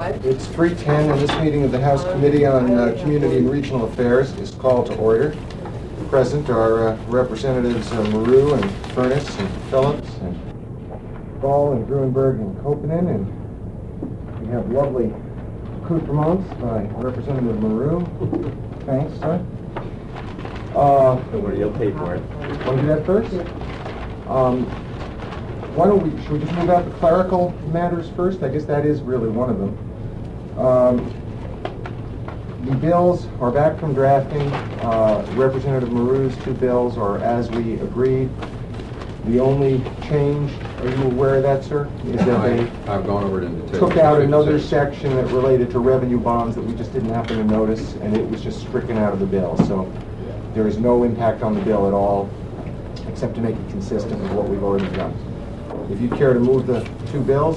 ahead. It's 3:10, and this meeting of the House Committee on Community and Regional Affairs is called to order. Present are Representatives Maru and Furness and Phillips and Ball and Gruenberg and Kopenen, and we have lovely accoutrements by Representative Maru. Thanks, sir. Don't worry, you'll pay for it. Want to do that first? Should we just move out the clerical matters first? I guess that is really one of them. The bills are back from drafting. Representative Maru's two bills are as we agreed. The only change, are you aware of that, sir? Is that they I've gone over it in detail. took out another section that related to revenue bonds that we just didn't happen to notice, and it was just stricken out of the bill. So there is no impact on the bill at all, except to make it consistent with what we've already done. If you care to move the two bills,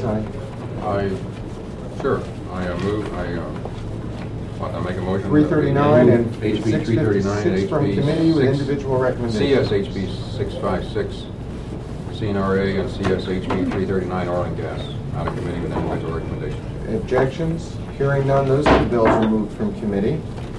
Sure. I make a motion. 339 and HB 339 656 from committee with individual recommendations. CSHB 656, CNRA, and CSHB 339 oil and gas out of committee with individual recommendations. Objections? Hearing none, those two bills are moved from committee.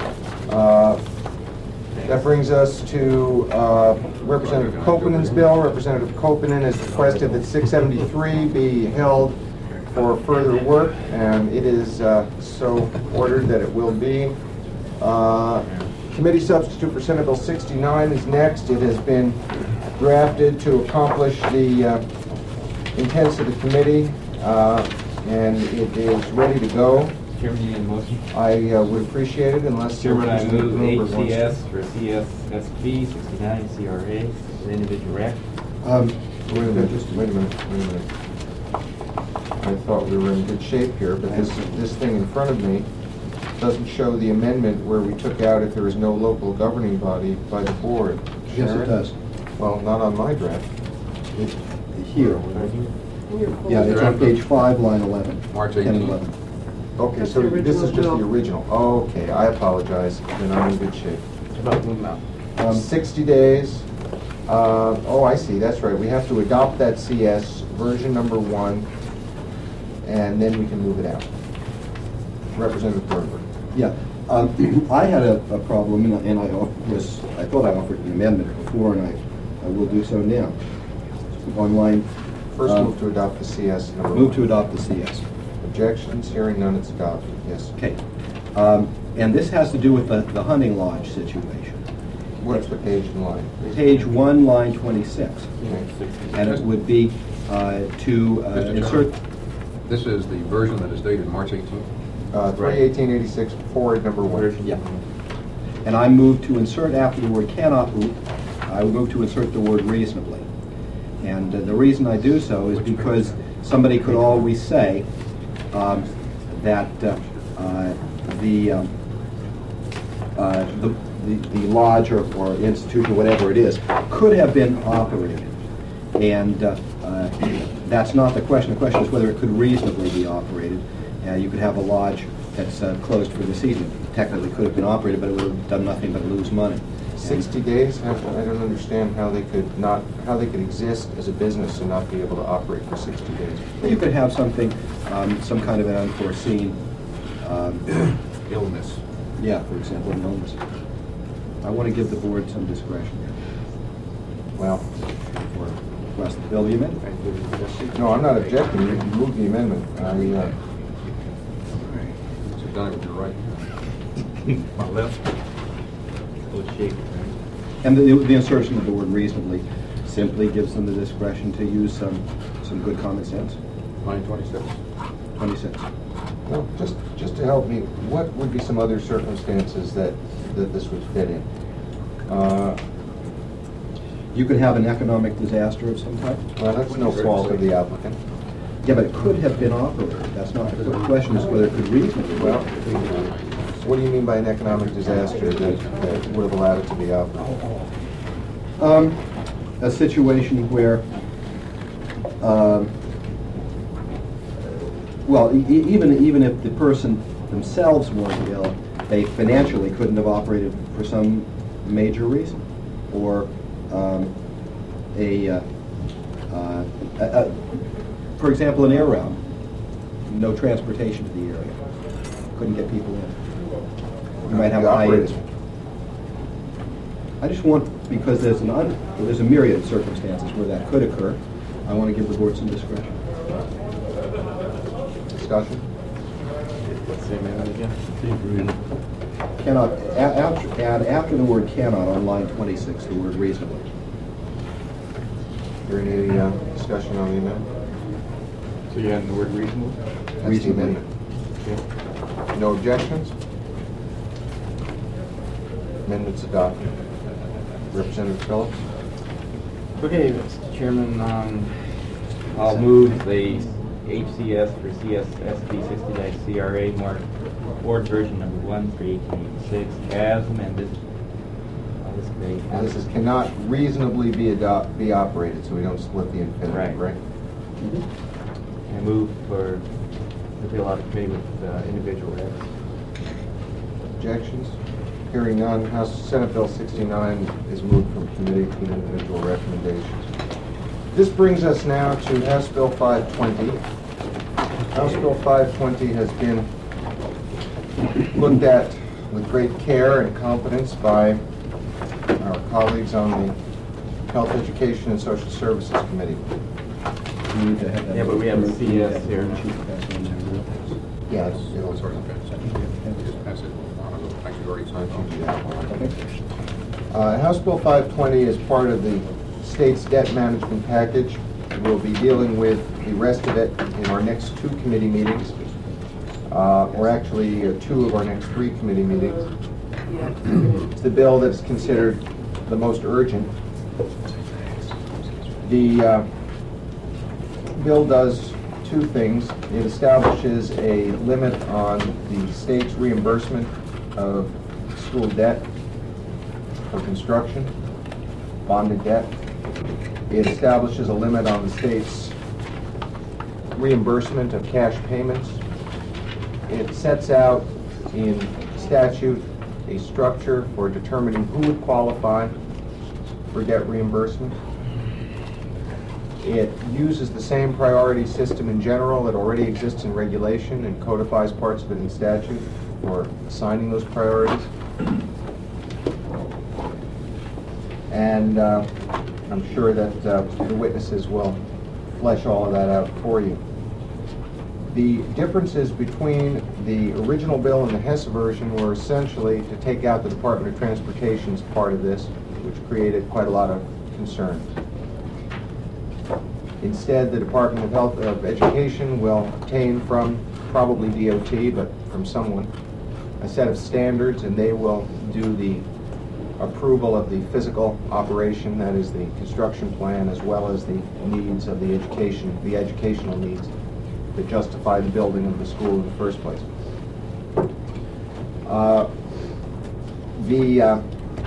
That brings us to Representative Kopenen's bill. Representative Kopenen has requested that 673 be held for further work, and it is so ordered that it will be. Committee substitute for Senate Bill 69 is next. It has been drafted to accomplish the intents of the committee, and it is ready to go. Chairman, you need a motion? I would appreciate it unless... Chairman, I move Bloomberg wants to. HCS for CSSP 69 CRA, an individual rec. Wait a minute. I thought we were in good shape here, but this thing in front of me doesn't show the amendment where we took out if there is no local governing body by the board. Yes, Sharon? it does. Well, not on my draft. It's here. Yeah, it's on page 5, line 11. March 10 and 18. 11. Okay, That's so the this is original just the bill. original. Okay, I apologize, then I'm in good shape. About move them out. 60 days. Oh, I see, that's right. We have to adopt that CS, version number 1, and then we can move it out. Representative Gruenberg. Yeah, I had a problem, and I thought I offered an amendment before, and I will do so now. On line, First move to adopt the CS number 1. move to adopt the CS. Objections? Hearing none, it's adopted. Yes. Okay, and this has to do with the hunting lodge situation. What's the page in line? Page 1, line 26, Okay. and it would be to insert. This is the version that is dated March 18th. 31886, forward number 1. Yeah. And I move to insert after the word cannot, I move to insert the word reasonably. And the reason I do so is because somebody could always say that the lodge or institution, whatever it is, could have been operated. And that's not the question. The question is whether it could reasonably be operated. You could have a lodge that's closed for the season. Technically could have been operated, but it would have done nothing but lose money. 60 days? I don't understand how they could exist as a business and not be able to operate for 60 days. You could have something, some kind of an unforeseen Illness. yeah, for example, an illness. I want to give the board some discretion here. Well, Or request the bill be amended. no, I'm not objecting. You can move the amendment. You've done it with your right hand. My left. Shake. And the insertion of the word reasonably simply gives them the discretion to use some good common sense. Line 26. 26. Well, just to help me, what would be some other circumstances that this would fit in? You could have an economic disaster of some type. Well, that's no fault of the applicant. Yeah, but it could have been operated. That's not the question. Is whether it could reasonably. Well, what do you mean by an economic disaster that would have allowed it to be operated? A situation where, well, even if the person themselves weren't ill, they financially couldn't have operated for some major reason, or for example, an air route. no transportation to the area. Couldn't get people in. You might have The a high operators. I just want, because there's a myriad of circumstances where that could occur, I want to give the board some discretion. Discussion? Say that again. Cannot, add after the word cannot on line 26, the word reasonably. Is there any discussion on the amendment? So you had the word reasonable? That's the Reasonably. amendment. Okay. No objections? Amendment's adopted. Representative Phillips? Okay, Mr. Chairman, I'll move the HCS for CSSB 60-CRA marked board version number 1 for 1886 as amended. This great. And this is cannot reasonably be operated, so we don't split the infinitive, Right. right? I move for the bill out of committee with individual reps. Objections? Hearing none, Senate Bill 69 is moved from committee to individual recommendations. This brings us now to House Bill 520. House Bill 520 has been looked at with great care and competence by our colleagues on the Health, Education, and Social Services Committee. We need to have that. Yeah, but we have a CS here. Yes. It's already passed. Just pass it. Actually, already signed. House Bill 520 is part of the state's debt management package. We'll be dealing with the rest of it in our next 2 committee meetings, or actually 2 of our next 3 committee meetings. It's the bill that's considered the most urgent. The bill does 2 things. It establishes a limit on the state's reimbursement of school debt for construction, bonded debt. It establishes a limit on the state's reimbursement of cash payments. It sets out in statute a structure for determining who would qualify for debt reimbursement. It uses the same priority system in general that already exists in regulation and codifies parts of it in statute for assigning those priorities. And I'm sure that the witnesses will flesh all of that out for you. The differences between the original bill and the Hess version were essentially to take out the Department of Transportation's part of this, which created quite a lot of concern. Instead, the Department of Education will obtain from probably DOT, but from someone, a set of standards, and they will do the approval of the physical operation, that is the construction plan, as well as the needs of the educational needs that justify the building of the school in the first place. The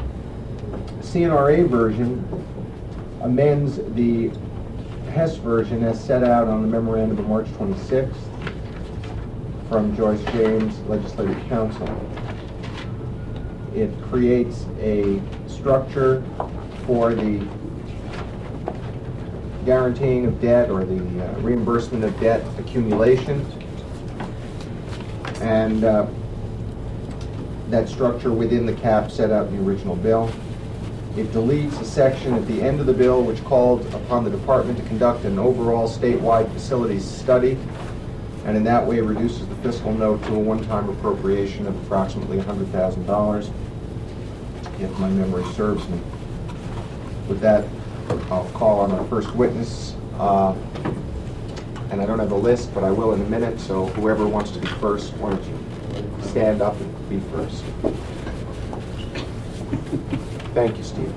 CNRA version amends the Hess version as set out on the memorandum of March 26th from Joyce James, Legislative Counsel. It creates a structure for the guaranteeing of debt or the reimbursement of debt accumulation, and that structure within the cap set out in the original bill. It deletes a section at the end of the bill which called upon the department to conduct an overall statewide facilities study, and in that way reduces the fiscal note to a one-time appropriation of approximately $100,000, if my memory serves me. With that, I'll call on our first witness, and I don't have a list, but I will in a minute, so whoever wants to be first, why don't you stand up and be first. Thank you, Steve.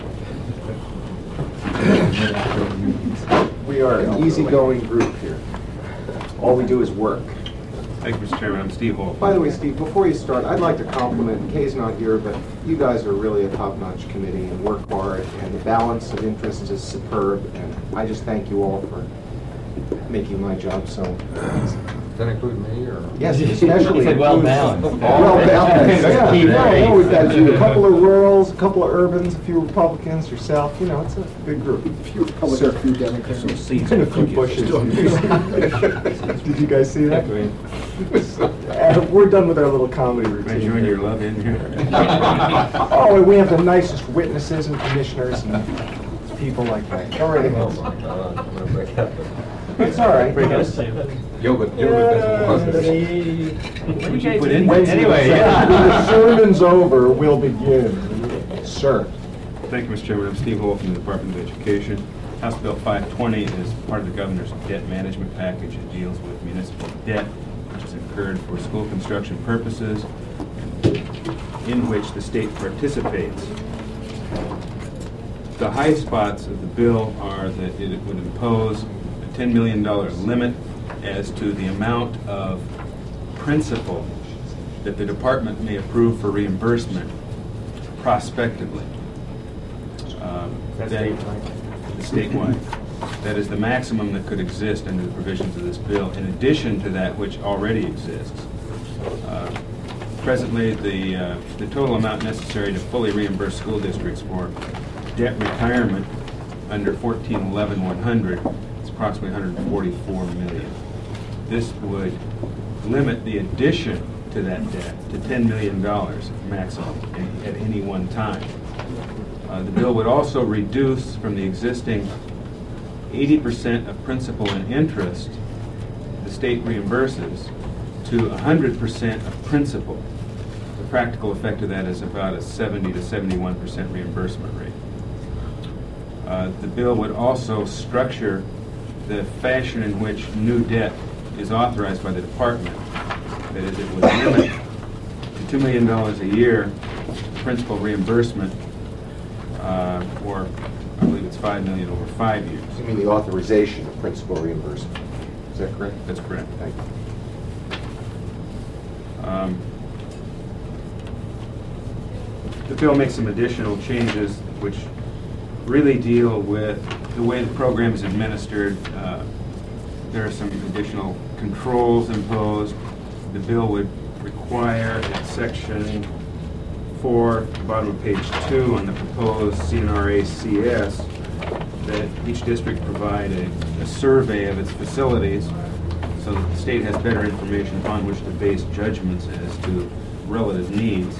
We are an easygoing group here. All we do is work. Thank you, Mr. Chairman. I'm Steve Holt. By the way, Steve, before you start, I'd like to compliment, Kay's not here, but you guys are really a top-notch committee and work hard, and the balance of interests is superb, and I just thank you all for making my job so easy. Does that include me, or? Yes, especially. He said well balanced. Well balanced, yeah. Keep No, it. we've got a couple of rurals, a couple of urbans, a few Republicans, yourself, you know, it's a big group. A few Republicans, a few Democrats. And a few Bushes. Did you guys see that? We're done with our little comedy Am I routine. joining your love in here? Oh, and we have the nicest witnesses and commissioners and people like that. Go right ahead. It's all right. Yoga doesn't What do you guys put in? Anyway, When yeah. the sermon's over, we'll begin. Sir. Thank you, Mr. Chairman. I'm Steve Holt from the Department of Education. House Bill 520 is part of the governor's debt management package. It deals with municipal debt, which is incurred for school construction purposes, in which the state participates. The high spots of the bill are that it would impose a $10 million limit as to the amount of principal that the department may approve for reimbursement prospectively. That's Statewide. That is the maximum that could exist under the provisions of this bill, in addition to that which already exists. Presently, the total amount necessary to fully reimburse school districts for debt retirement under 1411-100 is approximately $144 million. This would limit the addition to that debt to $10 million maximum at any one time. The bill would also reduce from the existing 80% of principal and interest the state reimburses to 100% of principal. The practical effect of that is about a 70 to 71% reimbursement rate. The bill would also structure the fashion in which new debt is authorized by the department. That is, it would limit to $2 million a year principal reimbursement, or I believe it's $5 million over 5 years. You mean the authorization of principal reimbursement? Is that correct? That's correct. Thank you. The bill makes some additional changes which really deal with the way the program is administered. There are some additional controls imposed. The bill would require in section 4, the bottom of page 2 on the proposed CNRA CS, that each district provide a survey of its facilities so that the state has better information upon which to base judgments as to relative needs.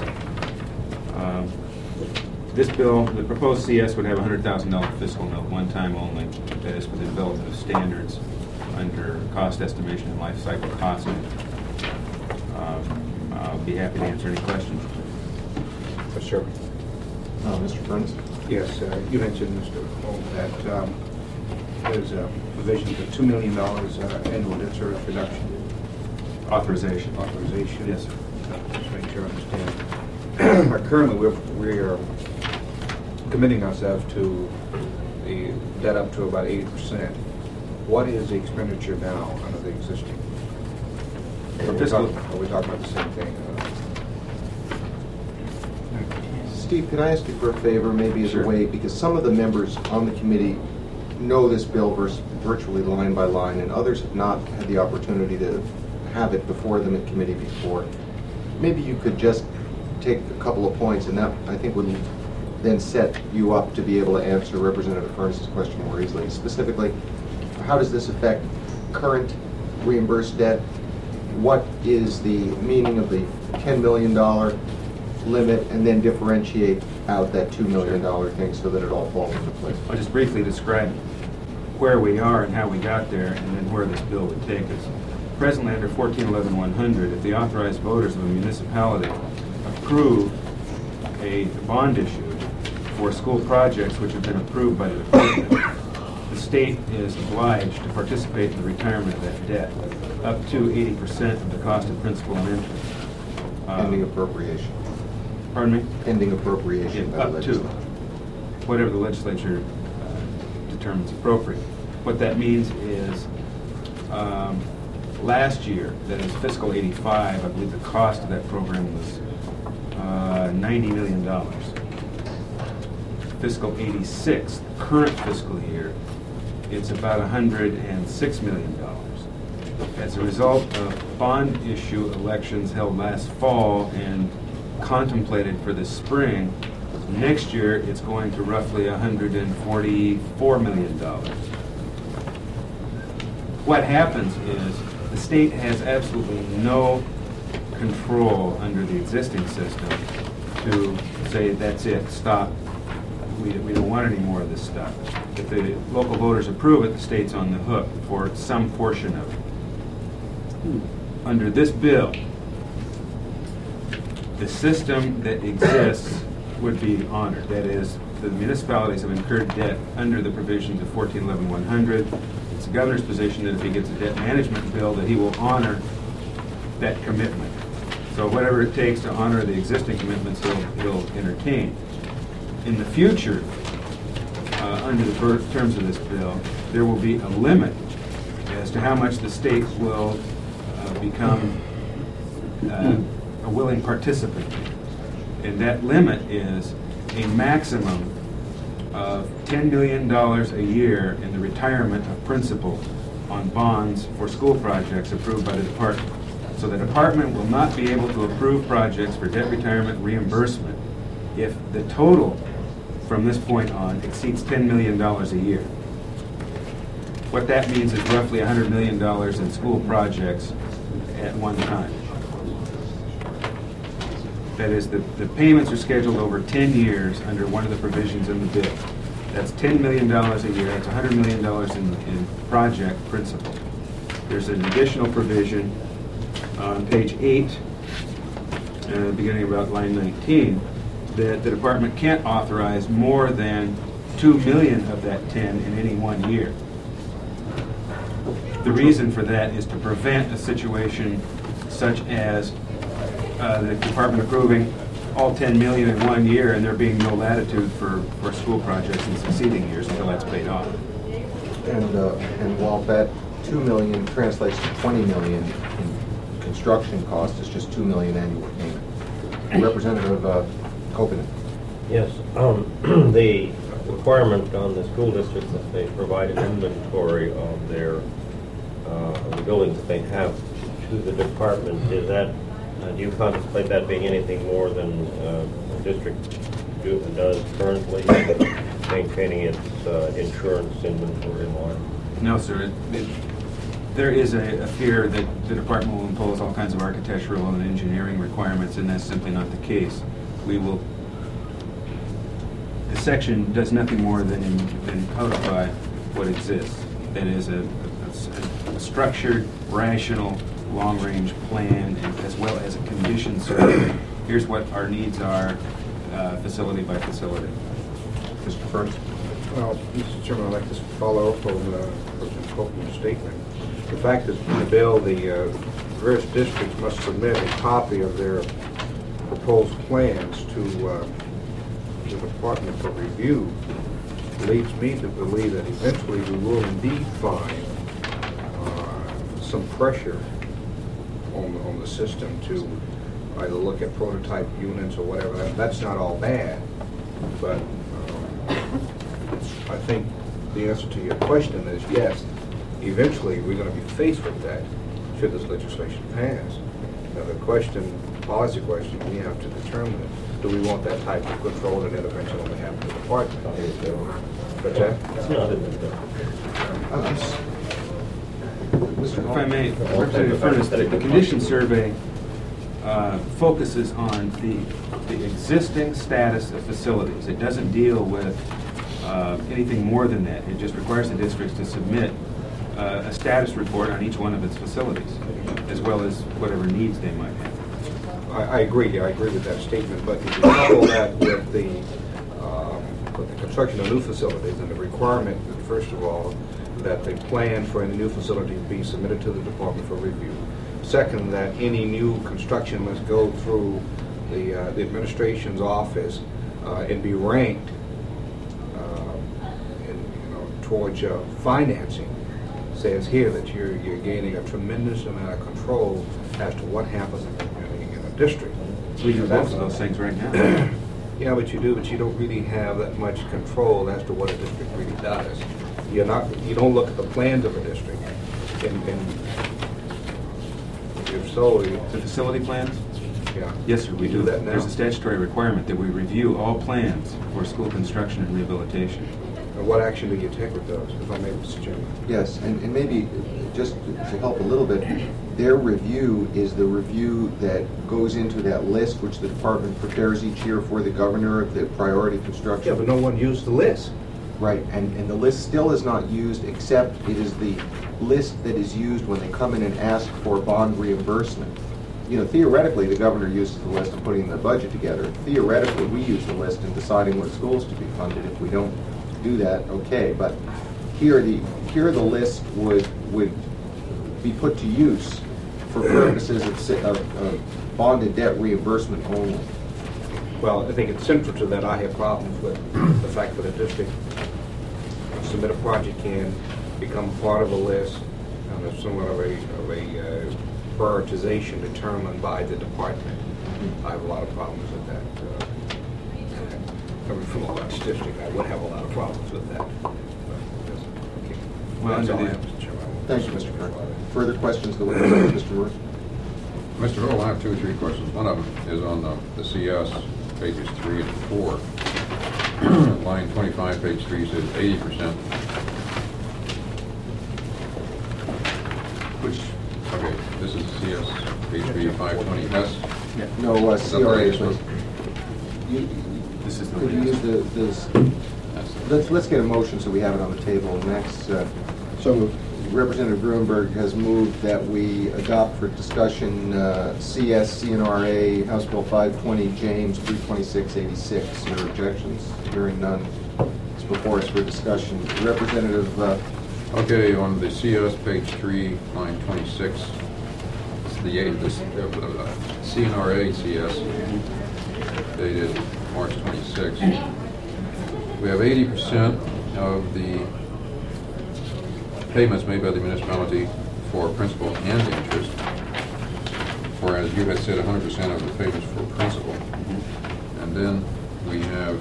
This bill, the proposed CS would have a $100,000 fiscal note, one time only. That is for the development of standards under cost estimation and life cycle costing. I'll be happy to answer any questions. Sure. Mr. Furnace? Yes, you mentioned, Mr. Holt, that there's a provision for $2 million annual debt service reduction Authorization. authorization. Yes, sir. Just make sure I understand. Currently, we're committing ourselves to the debt up to about 80%. What is the expenditure now under the existing? For fiscal- Are we talking about the same thing? Steve, could I ask you for a favor, maybe as Sure. a way, because some of the members on the committee know this bill virtually line by line, and others have not had the opportunity to have it before them in committee before. Maybe you could just take a couple of points, and that, I think, would then set you up to be able to answer Representative Furness's question more easily. Specifically, how does this affect current reimbursed debt? What is the meaning of the $10 million limit, and then differentiate out that $2 million thing so that it all falls into place? I'll just briefly describe where we are and how we got there, and then where this bill would take us. Presently, under 1411-100, if the authorized voters of a municipality approve a bond issue for school projects which have been approved by the department, the state is obliged to participate in the retirement of that debt, up to 80% of the cost of principal and interest. Pending appropriation. Pardon me? Pending appropriation by the Up to legislature. whatever the legislature determines appropriate. What that means is, last year, that is fiscal '85, I believe the cost of that program was $90 million. Fiscal '86, the current fiscal year, it's about $106 million. As a result of bond issue elections held last fall and contemplated for the spring, next year it's going to roughly $144 million. What happens is the state has absolutely no control under the existing system to say, that's it, stop. We don't want any more of this stuff. If the local voters approve it, the state's on the hook for some portion of it. Under this bill, the system that exists would be honored. That is, the municipalities have incurred debt under the provisions of 1411-100. It's the governor's position that if he gets a debt management bill, that he will honor that commitment. So whatever it takes to honor the existing commitments, he'll entertain. In the future, under the terms of this bill, there will be a limit as to how much the state will become a willing participant. And that limit is a maximum of $10 million a year in the retirement of principal on bonds for school projects approved by the department. So the department will not be able to approve projects for debt retirement reimbursement if the total from this point on exceeds $10 million a year. What that means is roughly $100 million in school projects at one time. That is, the payments are scheduled over 10 years under one of the provisions in the bill. That's $10 million a year, that's $100 million in project principal. There's an additional provision on page 8, beginning about line 19, that the department can't authorize more than $2 million of that 10 in any one year. The reason for that is to prevent a situation such as the department approving all 10 million in one year and there being no latitude for school projects in succeeding years until that's paid off. And while that 2 million translates to 20 million in construction cost, it's just 2 million annual payment. Representative Kopinen. Yes, the requirement on the school districts that they provide an inventory of their of the buildings that they have to the department, is that do you contemplate that being anything more than the district does currently, maintaining its insurance inventory line? No, sir. There is a fear that the department will impose all kinds of architectural and engineering requirements, and that's simply not the case. The section does nothing more than codify what exists. That is a structured, rational, long-range plan, as well as a condition survey. Here's what our needs are, facility by facility. Mr. Furnace. Well, Mr. Chairman, I'd like to follow up on President Copeland's statement. The fact that in the bill, the various districts must submit a copy of their proposed plans to the department for review leads me to believe that eventually we will indeed find some pressure on the system to either look at prototype units or whatever. That's not all bad, but I think the answer to your question is yes. Eventually, we're going to be faced with that should this legislation pass. Now, the policy question we have to determine is, do we want that type of control and intervention on behalf of the department? What's that? It's not in the bill. Mr. If I may, Representative Furnace, the condition survey focuses on the existing status of facilities. It doesn't deal with anything more than that. It just requires the districts to submit a status report on each one of its facilities, as well as whatever needs they might have. I agree. I agree with that statement. But if you couple that with the construction of new facilities and the requirement, first of all, that the plan for any new facility be submitted to the department for review. Second, that any new construction must go through the administration's office and be ranked towards financing. Says here that you're gaining a tremendous amount of control as to what happens in a district. We do both of those things right now. Yeah, but you don't really have that much control as to what a district really does. You don't look at the plans of a district and if so, The facility plans? yeah. Yes, sir, we You do. that now? There's a statutory requirement that we review all plans for school construction and rehabilitation. And what action do you take with those, if I may, Mr. Chairman? Yes, and maybe just to help a little bit, their review is the review that goes into that list which the department prepares each year for the governor of the priority construction. Yeah, but no one used the list. Right, and the list still is not used, except it is the list that is used when they come in and ask for bond reimbursement. You know, theoretically, the governor uses the list in putting the budget together. Theoretically, we use the list in deciding what schools to be funded. If we don't do that, okay, but here the list would be put to use for purposes of bonded debt reimbursement only. Well, I think it's central to that. I have problems with the fact that a district submit a project can become part of a list, and there's somewhat of a prioritization determined by the department. I have a lot of problems with that. Coming from a large district, I would have a lot of problems with that. Okay. Well, That's all I under have, Mr. Chairman. Thank you, Mr. Kirk. Further questions, the witness, Mr. Moore? Mr. Earl, I have 2 or 3 questions. One of them is on the CS, pages 3 and 4. Line 25, page 3 says 80%. Which, Okay, this is CS, HB 520S. No, Is that the CRA, latest please. one? You- this is the Could you use latest. let's get a motion so we have it on the table. Next, So moved. Representative Gruenberg has moved that we adopt for discussion CS, CNRA, House Bill 520, James 32686. Your objections? Hearing none. It's before us for discussion. Representative, Okay, on the CS, page 3, line 26, it's the CNRA CS dated March 26. We have 80% of the payments made by the municipality for principal and interest, whereas you had said 100% of the payments for principal. And then we have,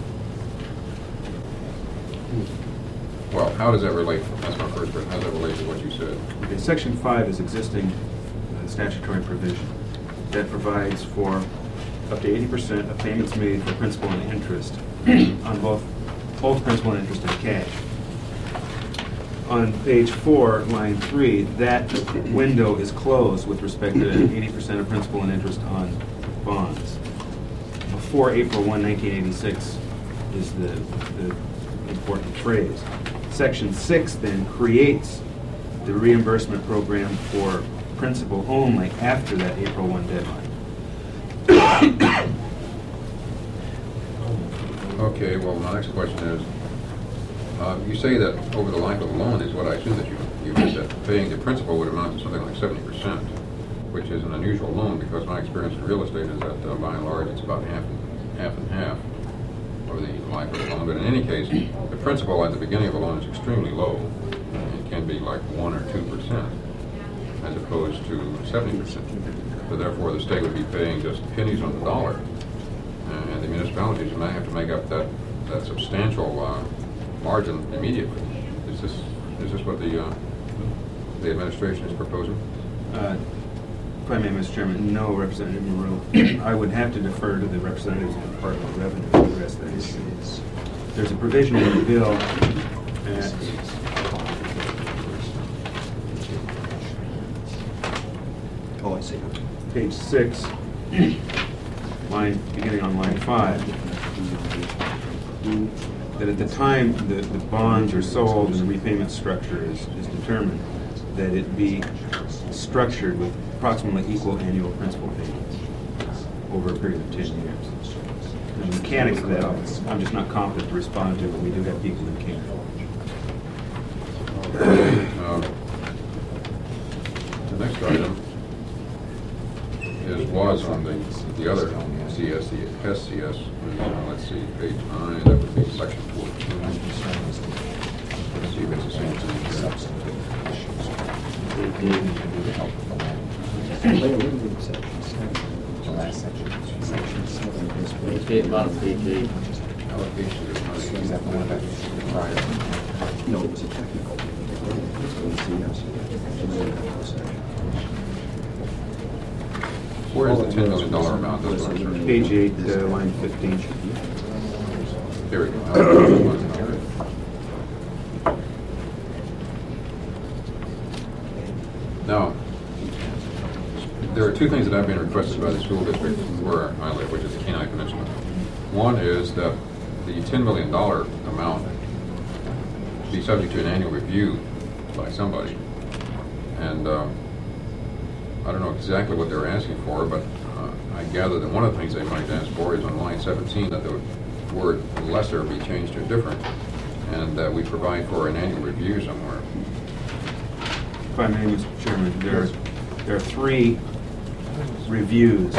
well, how does that relate? That's my first question. How does that relate to what you said? Okay, Section 5 is existing statutory provision that provides for up to 80% of payments made for principal and interest on both principal and interest in cash. On page 4, line 3, that window is closed with respect to 80% of principal and interest on bonds. Before April 1, 1986 is the important phrase. Section 6 then creates the reimbursement program for principal only after that April 1 deadline. Okay, well, my next question is, you say that over the life of the loan is what I assume that you meant, that paying the principal would amount to something like 70%, which is an unusual loan because my experience in real estate is that by and large it's about half and half over the life of the loan. But in any case, the principal at the beginning of a loan is extremely low. It can be like 1 or 2% as opposed to 70%. So therefore the state would be paying just pennies on the dollar. And the municipalities might have to make up that substantial margin immediately. Is this what the administration is proposing? If I may, Mr. Chairman, no, Representative Moreau. I would have to defer to the representatives of the Department of Revenue to address that issue. There's a provision in the bill at Oh, I see. page 6, beginning on line 5, that at the time the bonds are sold and the repayment structure is determined, that it be structured with approximately equal annual principal payments over a period of 10 years. The mechanics of that, I'm just not competent to respond to, but we do have people who can. The next item was on the other CS, the SCS. Let's see, page 9, that would be section 14. Let's see if it's the same thing. Bottom page 8. Allocation is not No, it was a technical. Where is the $10 million amount? That's what I'm searching. Page 8, line 15. Here we go. Now, there are two things that have been requested by the school district where I live, which is the Kenai Peninsula. One is that the $10 million amount be subject to an annual review by somebody. And I don't know exactly what they're asking for, but I gather that one of the things they might ask for is on line 17 that the word lesser be changed to different, and that we provide for an annual review somewhere. If I may, Mr. Chairman, there are 3 reviews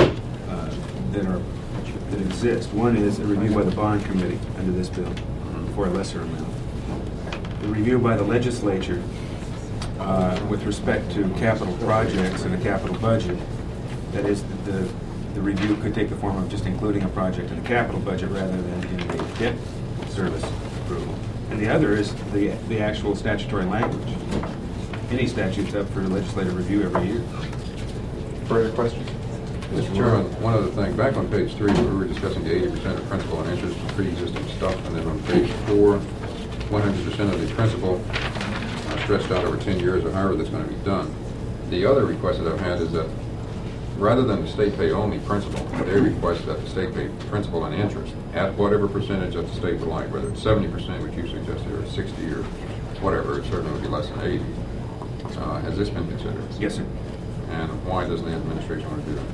that exist. One is a review by the bond committee under this bill for a lesser amount. The review by the legislature with respect to capital projects and a capital budget. That is, the review could take the form of just including a project in a capital budget rather than in a debt service approval. And the other is the actual statutory language. Any statute's up for legislative review every year. Further questions? Mr. Chairman, one other thing, back on page 3, we were discussing the 80% of principal and interest and pre-existing stuff, and then on page 4, 100% of the principal stretched out over 10 years or however that's going to be done. The other request that I've had is that rather than the state pay only principal, they request that the state pay principal and interest at whatever percentage that the state would like, whether it's 70%, which you suggested, or 60 or whatever, it certainly would be less than 80. Has this been considered? Yes, sir. And why doesn't the administration want to do that?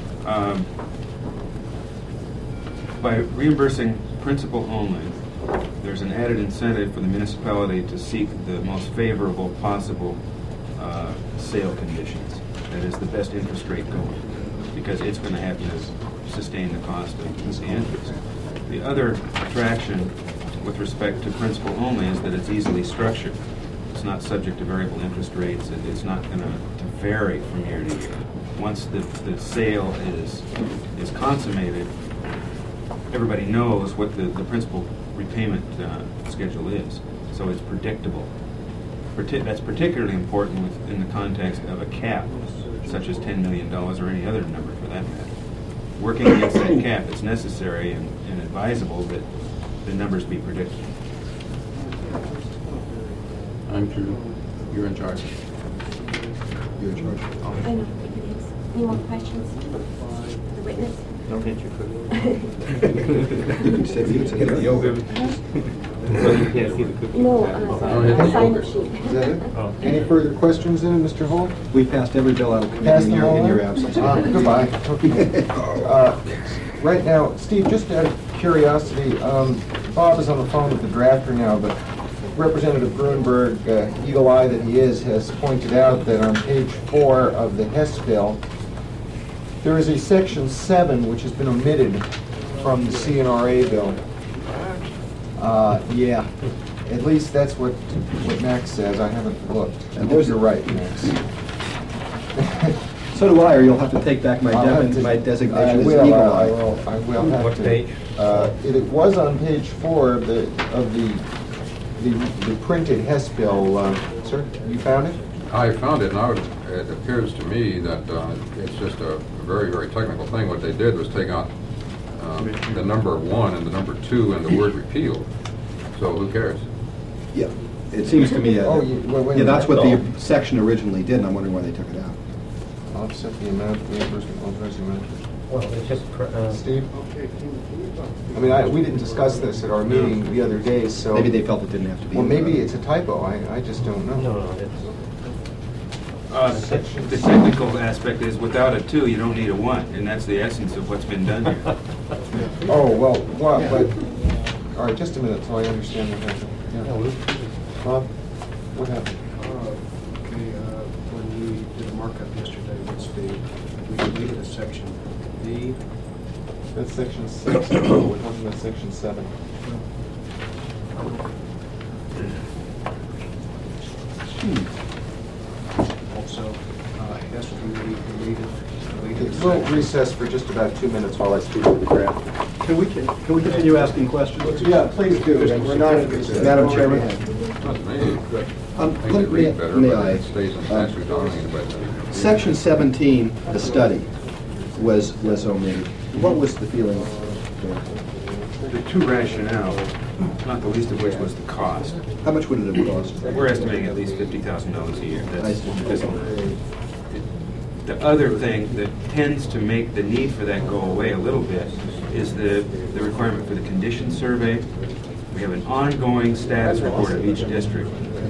By reimbursing principal only, there's an added incentive for the municipality to seek the most favorable possible sale conditions. That is the best interest rate going, because it's going to have to sustain the cost of the interest. The other attraction with respect to principal only is that it's easily structured. It's not subject to variable interest rates. It's not going to vary from year to year. Once the sale is consummated, everybody knows what the principal repayment schedule is, so it's predictable. That's particularly important in the context of a cap, such as $10 million or any other number for that matter. Working against that cap, it's necessary and advisable that the numbers be predictable. I'm Drew. You're in charge. You're in charge. I know, it is. Any more questions for the witness? Don't hit your foot. You can say the yoga. Well, you can't see the cookie. No, Don't hit the sign the focus. sheet. Is that it? Oh. Any further questions then, Mr. Hall? We passed every bill out of Pass committee them all in your on? absence. Goodbye. Okay. Right now, Steve, just out of curiosity, Bob is on the phone with the drafter now, but Representative Grunberg, eagle eye that he is, has pointed out that on page 4 of the Hess bill, there is a section 7 which has been omitted from the CNRA bill. Yeah, at least that's what Max says. I haven't looked. I hope you're right, Max. So do I, or you'll have to take back my I'll have to- my designation I as will, eagle I eye. will have What to. page? It was on page 4 of the printed Hess bill. Sir, you found it? I found it, and it appears to me that it's just a very, very technical thing. What they did was take out the number 1 and the number 2 and the word repeal. So who cares? Yeah, it seems to me, Oh, wait a yeah, that's what minute. the section originally did, and I'm wondering why they took it out. Offset the amount of reimbursement authorized amount. Well, it's just, Steve? I mean, we didn't discuss this at our meeting the other day, so. Maybe they felt it didn't have to be. Well, maybe it's a typo. I just don't know. no, it's, The technical aspect is without a 2, you don't need a 1, and that's the essence of what's been done here. Oh, well, but, all right, just a minute till I understand what happened. Yeah. Bob, what happened? Okay, when we did a markup yesterday, what's we deleted a section B. That's section 6. We're talking about section 7. Also, Hess committee deleted. We'll recess for just about 2 minutes while I speak with the draft. Can we continue asking questions? Yeah, please do. We're not in recess. Madam Chairman? Not to me. I think May it reads better, may but I? it stays in statute, I don't think anybody. Section 17, the study. was omitted. What was the feeling there? The two rationale, not the least of which was the cost. How much would it have cost? We're estimating at least $50,000 a year. I That's see. physical. The other thing that tends to make the need for that go away a little bit is the requirement for the condition survey. We have an ongoing status report of each district.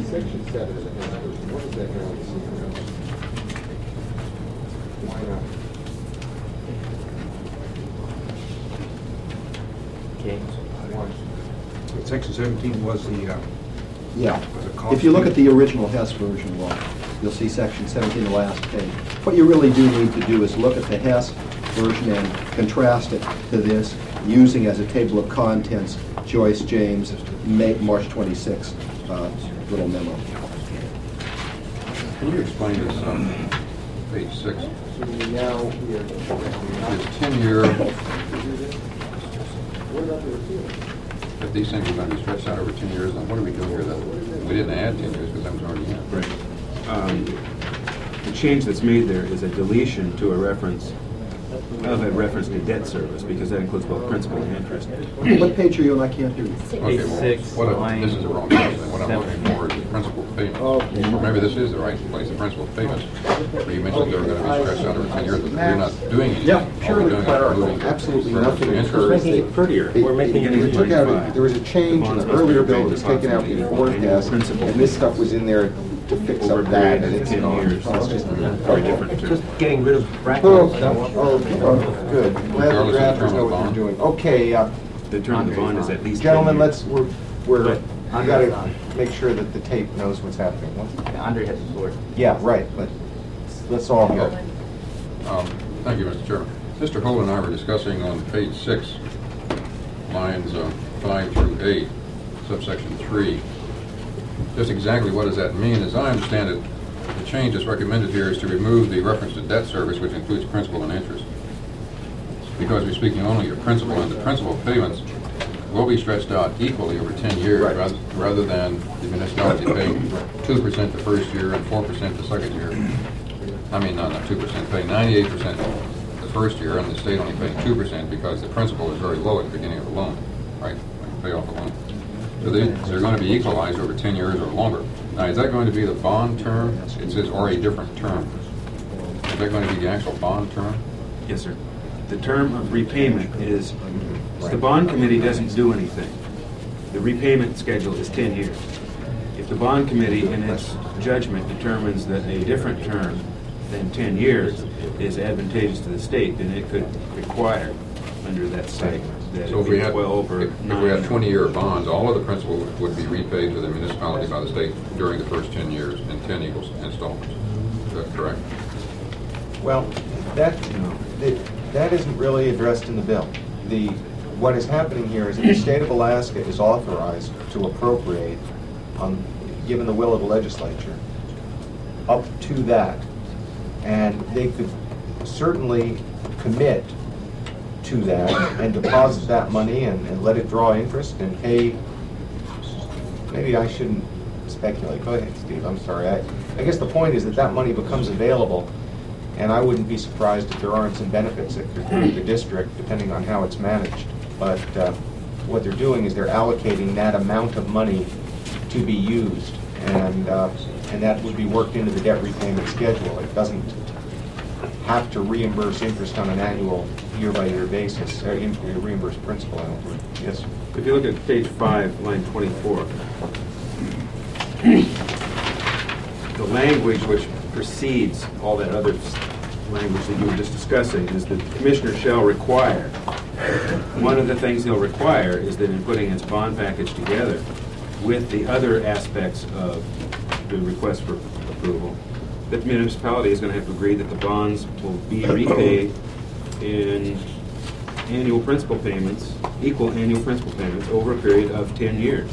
Okay. Section 17 was the, Yeah. was a cost. If you look at the original Hess version law, you'll see section 17, the last page. What you really do need to do is look at the Hess version and contrast it to this, using as a table of contents Joyce James, March 26 little memo. Can you explain this, page 6? This 10-year, if these things are going to be stretched out over 10 years, then what are we doing here that we didn't add 10 years because that was already in? Right. The change that's made there is a deletion to a reference to debt service, because that includes both principal and interest. What page are you on? I can't hear you. Okay, well, Six, what line this is the wrong place. What I'm 7. looking for is the principal payments. Oh. Or maybe this is the right place, the principal payments. Where you mentioned they were going to be stretched out over 10 years, but we're not doing anything. Yeah, All we're purely doing is clerical. moving Absolutely from nothing interest. occurs. Making it prettier. We're making it We took out, 95. there was a change in the earlier bill that was taken out before Hess, and this stuff was in there to fix Over up a that, period and of it's 10 gone. years. It's just- Very different It's term. just getting rid of Oh, brackets. good. Glad the Regardless of the drafters term know of what they're bond. doing. Okay, The term of the bond is at least 10 gentlemen, years. we gotta make sure that the tape knows what's happening. Andre has the floor. Yeah, right, but let's all hear it. Thank you, Mr. Chairman. Mr. Hull and I were discussing on page 6, lines 5 through 8, subsection 3, just exactly what does that mean. As I understand it, the change that's recommended here is to remove the reference to debt service, which includes principal and interest, because we're speaking only of principal, and the principal payments will be stretched out equally over 10 years, Right. rather than the municipality paying 2% the first year and 4% the second year. I mean, not 2%, paying 98% the first year, and the state only paying 2% because the principal is very low at the beginning of the loan, right, when you pay off the loan. So they're going to be equalized over 10 years or longer. Now, is that going to be the bond term? It says, or a different term. Is that going to be the actual bond term? Yes, sir. The term of repayment is, the bond committee doesn't do anything. The repayment schedule is 10 years. If the bond committee, in its judgment, determines that a different term than 10 years is advantageous to the state, then it could require, under that statement, that So it if we be had, well over if we had 9. 20-year bonds, all of the principal would be repaid to the municipality by the state during the first 10 years in 10 equal installments. Is that correct? Well, that isn't really addressed in the bill. What is happening here is that the state of Alaska is authorized to appropriate, given the will of the legislature, up to that. And they could certainly commit to that and deposit that money and let it draw interest and pay. Maybe I shouldn't speculate. Go ahead, Steve, I'm sorry. I guess the point is that that money becomes available, and I wouldn't be surprised if there aren't some benefits that could accrue to the district, depending on how it's managed. But what they're doing is they're allocating that amount of money to be used, and that would be worked into the debt repayment schedule. It doesn't have to reimburse interest on an annual, year-by-year basis, reimburse principal, I don't think. Yes? If you look at page 5, line 24, the language which precedes all that other language that you were just discussing is that the commissioner shall require. One of the things he'll require is that in putting his bond package together with the other aspects of the request for approval, that the municipality is going to have to agree that the bonds will be repaid in annual principal payments, equal annual principal payments over a period of 10 years.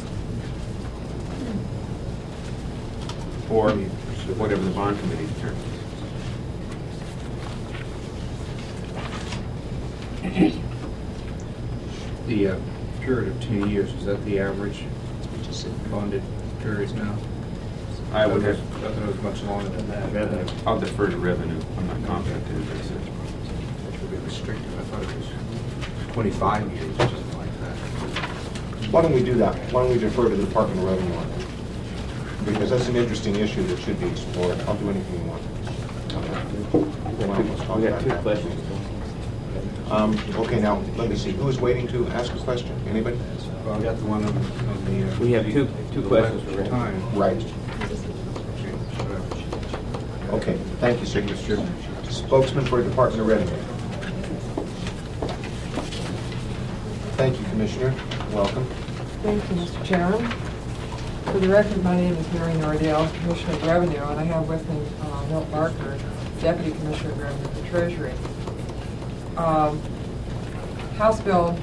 Or whatever the bond committee determines. The period of 10 years, is that the average bonded periods now? I would have, I thought it was much longer than that. I'll defer to revenue. I'm not confident in this. 25 years or something like that. Why don't we do that? Why don't we defer to the Department of Revenue on that? Because that's an interesting issue that should be explored. I'll do anything you want. We got two questions. Okay, now, let me see. Who is waiting to ask a question? Anybody? Well, I got the one on the... We have two questions for Rick. Time. Right. Okay. Okay, thank you, sir. Spokesman for the Department of Revenue. Thank you, Commissioner. Welcome. Thank you, Mr. Chairman. For the record, my name is Mary Nordell, Commissioner of Revenue, and I have with me Milt Barker, Deputy Commissioner of Revenue for Treasury. House Bill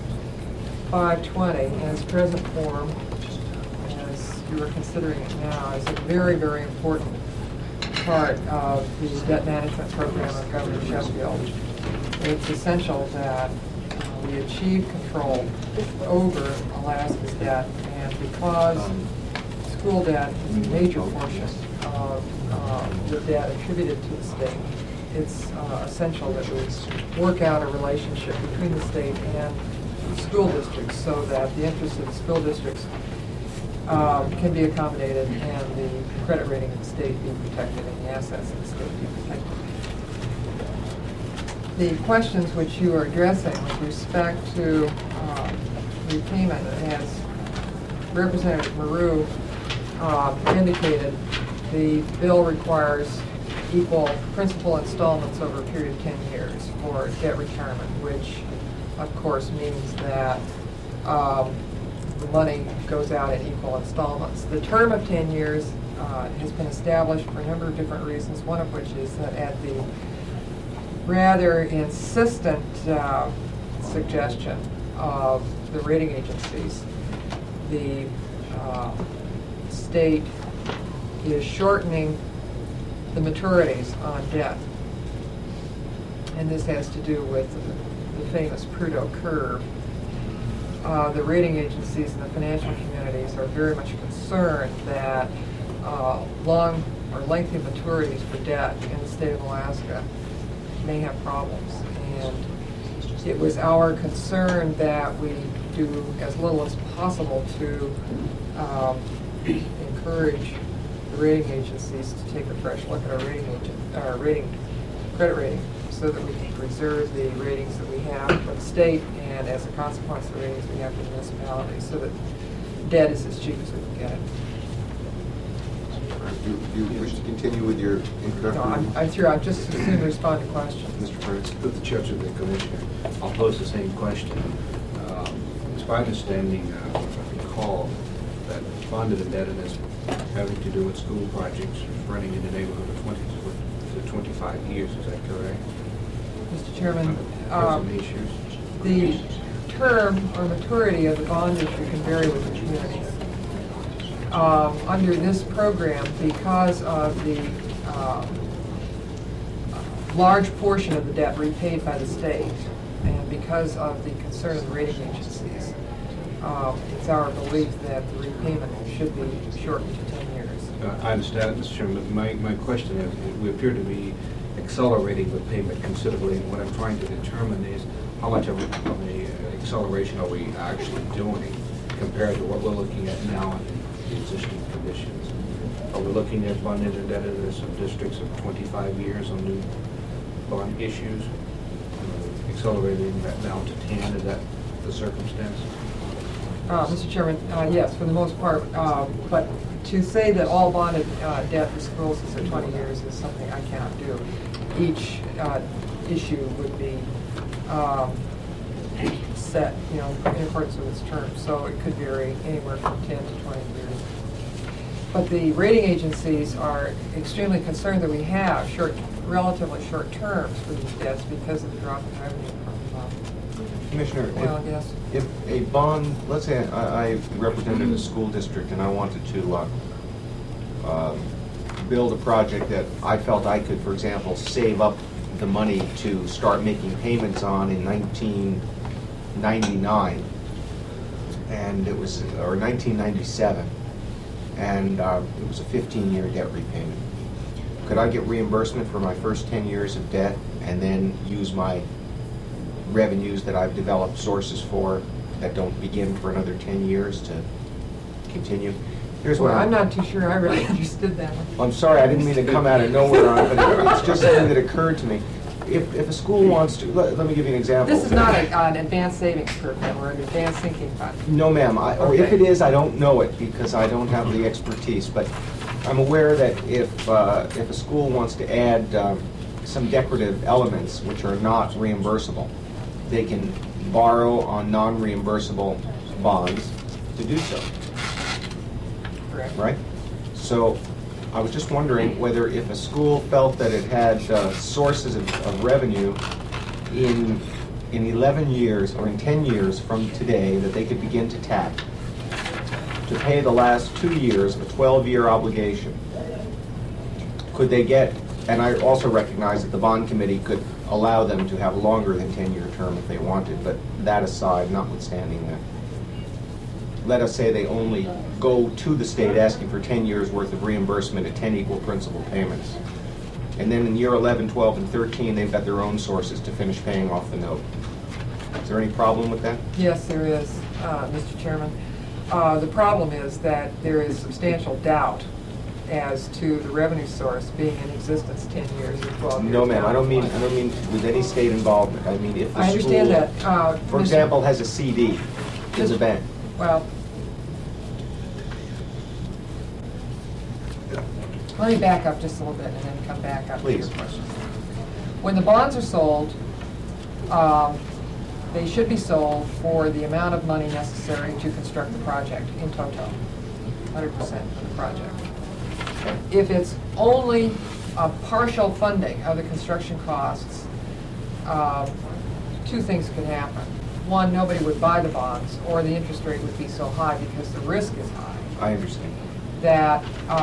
520 in its present form, as you are considering it now, is a very, very important part of the debt management program of Governor Sheffield. It's essential that we achieve control over Alaska's debt, and because school debt is a major portion of the debt attributed to the state, it's essential that we work out a relationship between the state and the school districts so that the interests of the school districts can be accommodated and the credit rating of the state be protected and the assets of the state be protected. The questions which you are addressing with respect to repayment, as Representative Maru indicated, the bill requires equal principal installments over a period of 10 years for debt retirement, which of course means that the money goes out in equal installments. The term of 10 years has been established for a number of different reasons, one of which is that at the rather insistent suggestion of the rating agencies, the state is shortening the maturities on debt. And this has to do with the famous Prudhoe curve. The rating agencies and the financial communities are very much concerned that long or lengthy maturities for debt in the state of Alaska may have problems. And it was our concern that we do as little as possible to encourage the rating agencies to take a fresh look at our credit rating, so that we can preserve the ratings that we have for the state, and as a consequence, the ratings we have for the municipalities, so that debt is as cheap as we can get it. Do you wish to continue with your No, introductory? I'm through. I'm just as soon to respond to questions. Mr. Furnace? With the chair to the commissioner, I'll pose the same question. It's my understanding, if I recall, that bonded indebtedness having to do with school projects running in the neighborhood of 20 to 25 years. Is that correct? Mr. Chairman, Present issues. the term or maturity of the bond issue can vary with the communities. Under this program, because of the large portion of the debt repaid by the state, and because of the concern of the rating agencies, it's our belief that the repayment should be shortened to 10 years. I understand, Mr. Chairman, but my question is, we appear to be accelerating the payment considerably, and what I'm trying to determine is how much of an acceleration are we actually doing compared to what we're looking at now in the existing conditions? Are we looking at bonded indebtedness of districts of 25 years on new bond issues? Accelerating that now to 10, is that the circumstance? Mr. Chairman, yes, for the most part, but to say that all bonded debt for schools is at 20 years is something I cannot do. Each issue would be set, in accordance with its terms, so it could vary anywhere from 10 to 20 years. But the rating agencies are extremely concerned that we have relatively short terms for these debts because of the drop in revenue from Commissioner, oil and gas. if a bond, let's say I represented a school district and I wanted to build a project that I felt I could, for example, save up the money to start making payments on in 1999, and it was, or 1997, and it was a 15-year debt repayment. Could I get reimbursement for my first 10 years of debt and then use my revenues that I've developed sources for that don't begin for another 10 years to continue. Here's what Well, I'm not too sure I really understood that one. I'm sorry, I didn't mean to come out of nowhere on it, but it's just something that occurred to me. If a school wants to, let me give you an example. This is not an advanced savings program or an advanced sinking fund. No, ma'am. Or if Okay. it is, I don't know it because I don't have the expertise. But I'm aware that if a school wants to add some decorative elements which are not reimbursable, they can borrow on non-reimbursable bonds to do so. Correct. Right? So I was just wondering whether if a school felt that it had sources of revenue in 11 years or in 10 years from today that they could begin to tap to pay the last 2 years of a 12-year obligation. Could they get, and I also recognize that the bond committee could allow them to have a longer than 10-year term if they wanted, but that aside, notwithstanding that, let us say they only go to the state asking for 10 years worth of reimbursement at 10 equal principal payments. And then in year 11, 12, and 13, they've got their own sources to finish paying off the note. Is there any problem with that? Yes, there is, Mr. Chairman. The problem is that there is substantial doubt as to the revenue source being in existence 10 years or 12 years. No, ma'am, down I don't the mean line. with any state involvement. I mean if the I school, understand that. for Mr. example, has a CD in the bank. Well, let me back up just a little bit and then come back up to your Please. question. When the bonds are sold, they should be sold for the amount of money necessary to construct the project in toto, 100% for the project. If it's only a partial funding of the construction costs, two things could happen. One, nobody would buy the bonds, or the interest rate would be so high because the risk is high, I understand. that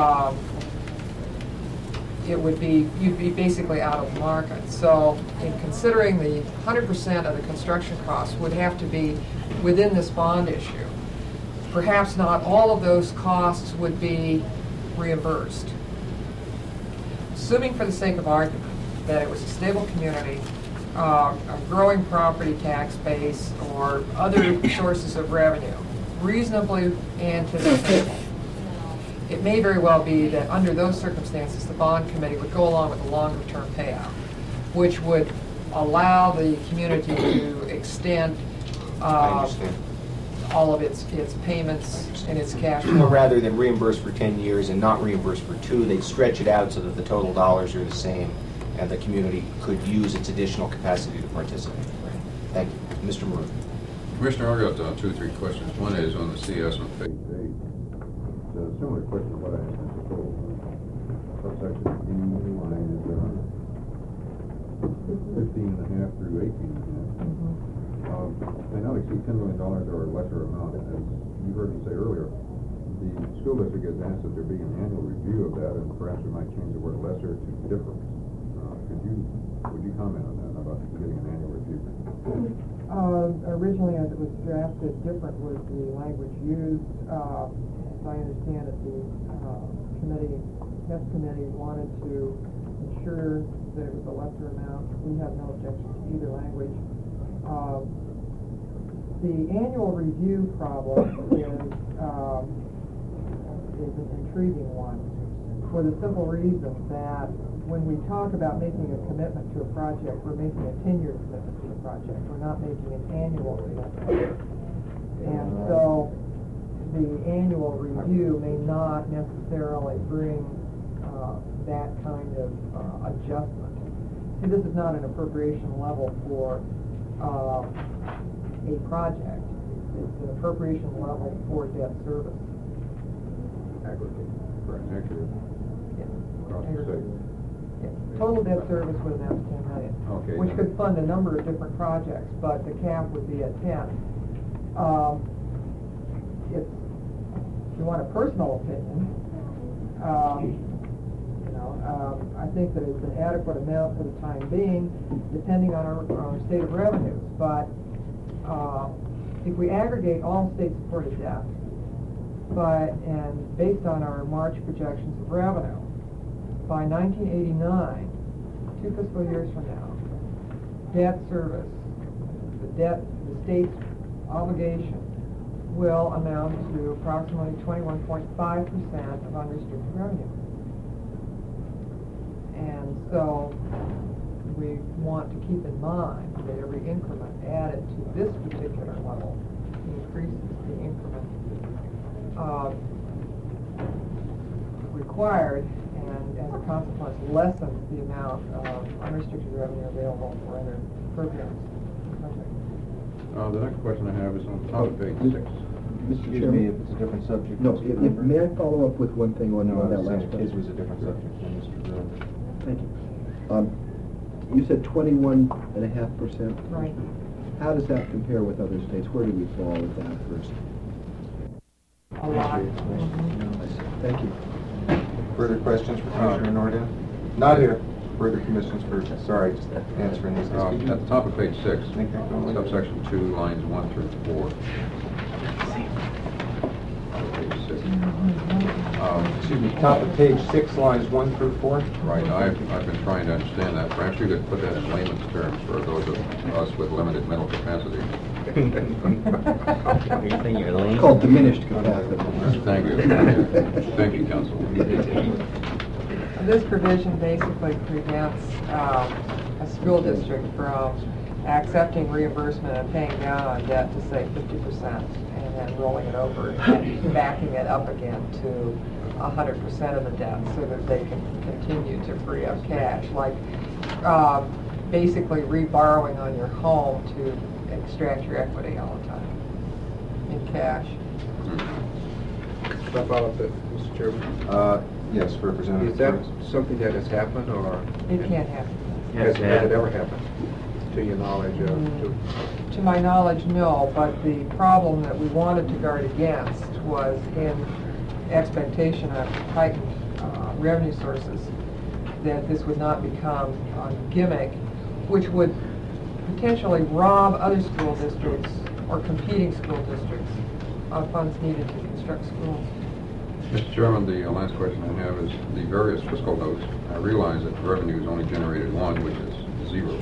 it would be, you'd be basically out of the market. So in considering the 100% of the construction costs would have to be within this bond issue, perhaps not all of those costs would be reimbursed. Assuming for the sake of argument that it was a stable community, a growing property tax base, or other sources of revenue, reasonably anticipable, it may very well be that under those circumstances, the bond committee would go along with a longer-term payout, which would allow the community to extend I understand. all of its payments and its cash Or flow. rather than reimburse for 10 years and not reimburse for 2, they'd stretch it out so that the total dollars are the same and the community could use its additional capacity to participate. Thank you. Mr. Maroon. Commissioner, I've got 2 or 3 questions. One is on the CS on page 8. It's a similar question to what I asked Mr. Cole. Subsection D line is 15.5 through 18.5. They not exceed $10 million or a lesser amount. As you heard me say earlier, the school district has asked that there be an annual review of that, and perhaps we might change the word lesser to different. Would you comment on that, about getting an annual review? Originally, as it was drafted, different was the language used. As I understand it, the test committee wanted to ensure that it was a lesser amount. We have no objection to either language. The annual review problem is an intriguing one for the simple reason that when we talk about making a commitment to a project, we're making a 10-year commitment to the project. We're not making an annual commitment. And so the annual review may not necessarily bring that kind of adjustment. See, this is not an appropriation level for a project. It's an appropriation level for debt service. Aggregate. Correct. Aggregate. Yeah. Across the state. Yeah. Total debt service would amount to 10 million, Okay. which could fund a number of different projects, but the cap would be at 10. If you want a personal opinion, I think that it's an adequate amount for the time being, depending on our state of revenues. But if we aggregate all state-supported debt, and based on our March projections of revenue, by 1989, 2 fiscal years from now, debt service debt, the state's obligation will amount to approximately 21.5% of unrestricted revenue. And so we want to keep in mind that every increment added to this particular level increases the increment required, and as a consequence lessens the amount of unrestricted revenue available for other programs. The next question I have is on top of page 6. Mr. Excuse me, Chairman? if it's a different subject. No, Mr. Member? may I follow up with one thing on No, that I was last saying question? his was a different subject than Mr. Brewer. Thank you. You said 21.5%? Right. How does that compare with other states? Where do we fall with that first? A lot. Thank you. Further questions for Commissioner Nordell? Not here. Further commissions for, sorry, just answering these. At the top of page 6, Make that go later. subsection 2, lines 1 through 4. Page 6. Excuse me, top of page 6, lines 1 through 4? Right, I've been trying to understand that. Perhaps you could put that in layman's terms for those of us with limited mental capacity. Are you saying you're lame? It's called diminished capacity. Thank you. Thank you, Counsel. This provision basically prevents a school district from accepting reimbursement and paying down on debt to say 50% and then rolling it over and backing it up again to 100% of the debt so that they can continue to free up cash, like basically reborrowing on your home to extract your equity all the time in cash. Can I follow up, Mr. Chairman? Yes, Representative. Is that Curtis. something that has happened, or It can't happen. has it ever happened, to your knowledge? To my knowledge, no, but the problem that we wanted to guard against was in expectation of heightened revenue sources, that this would not become a gimmick, which would potentially rob other school districts or competing school districts of funds needed to construct schools. Mr. Chairman, the last question I have is the various fiscal notes. I realize that revenue is only generated one, which is 0.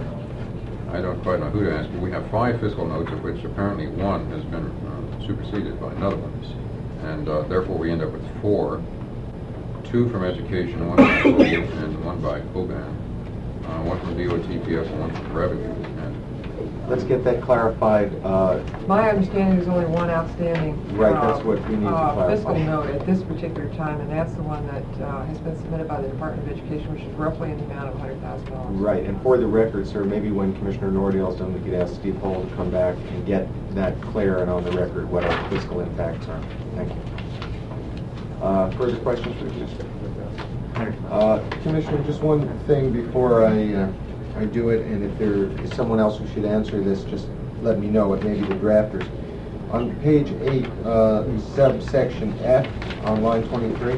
I don't quite know who to ask, but we have 5 fiscal notes, of which apparently 1 has been superseded by another one. And therefore we end up with 4. 2 from education, 1 from school, and 1 by OBAN. 1 from DOTPS, and 1 from revenue. And Let's get that clarified. My understanding is only one outstanding Right, that's what we need to clarify. fiscal note at this particular time, and that's the one that has been submitted by the Department of Education, which is roughly in the amount of $100,000. Right, and for the record, sir, maybe when Commissioner Nordell's done, we could ask Steve Pohl to come back and get that clear and on the record what our fiscal impacts are. Thank you. Further questions for the Commissioner? Commissioner, just one thing before I do it, and if there is someone else who should answer this, just let me know. It may be the drafters. On page 8, subsection F, on line 23,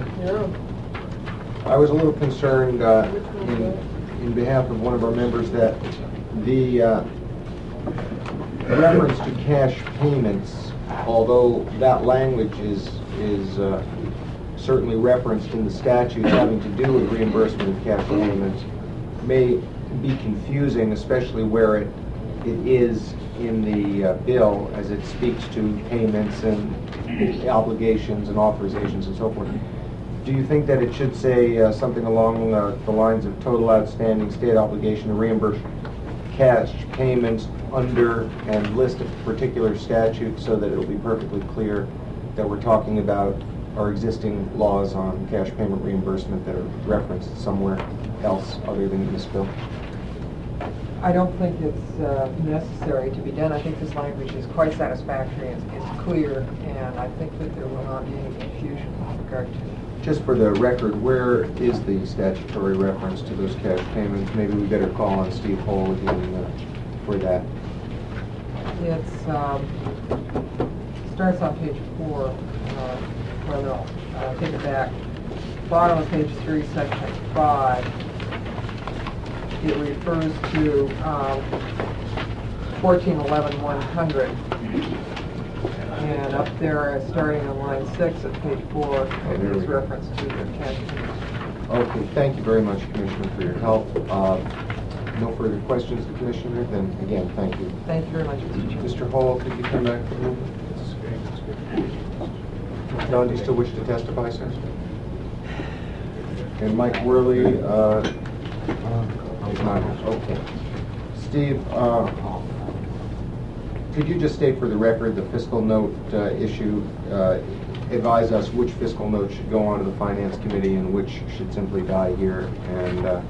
I was a little concerned in behalf of one of our members that the reference to cash payments, although that language is certainly referenced in the statutes having to do with reimbursement of cash payments, may be confusing, especially where it is in the bill as it speaks to payments and obligations and authorizations and so forth. Do you think that it should say something along the lines of total outstanding state obligation to reimburse cash payments under and list a particular statute so that it'll be perfectly clear that we're talking about our existing laws on cash payment reimbursement that are referenced somewhere else other than in this bill? I don't think it's necessary to be done. I think this language is quite satisfactory, it's clear, and I think that there will not be any confusion with regard to it. Just for the record, where is the statutory reference to those cash payments? Maybe we better call on Steve Pohl again for that. It starts on page 4. Well, no, take it back. Bottom of page 3, section 5. It refers to 1411-100. And up there, starting on line 6 at page 4, is reference to the cash payments. Okay, thank you very much, Commissioner, for your help. no further questions, the Commissioner, then again, thank you. Thank you very much, Mr. Chairman. Mr. Hall, could you come back for a moment? Don, do you still wish to testify, sir? And Mike Worley, is not, okay. Steve, could you just state for the record the fiscal note issue, advise us which fiscal note should go on to the Finance Committee and which should simply die here, and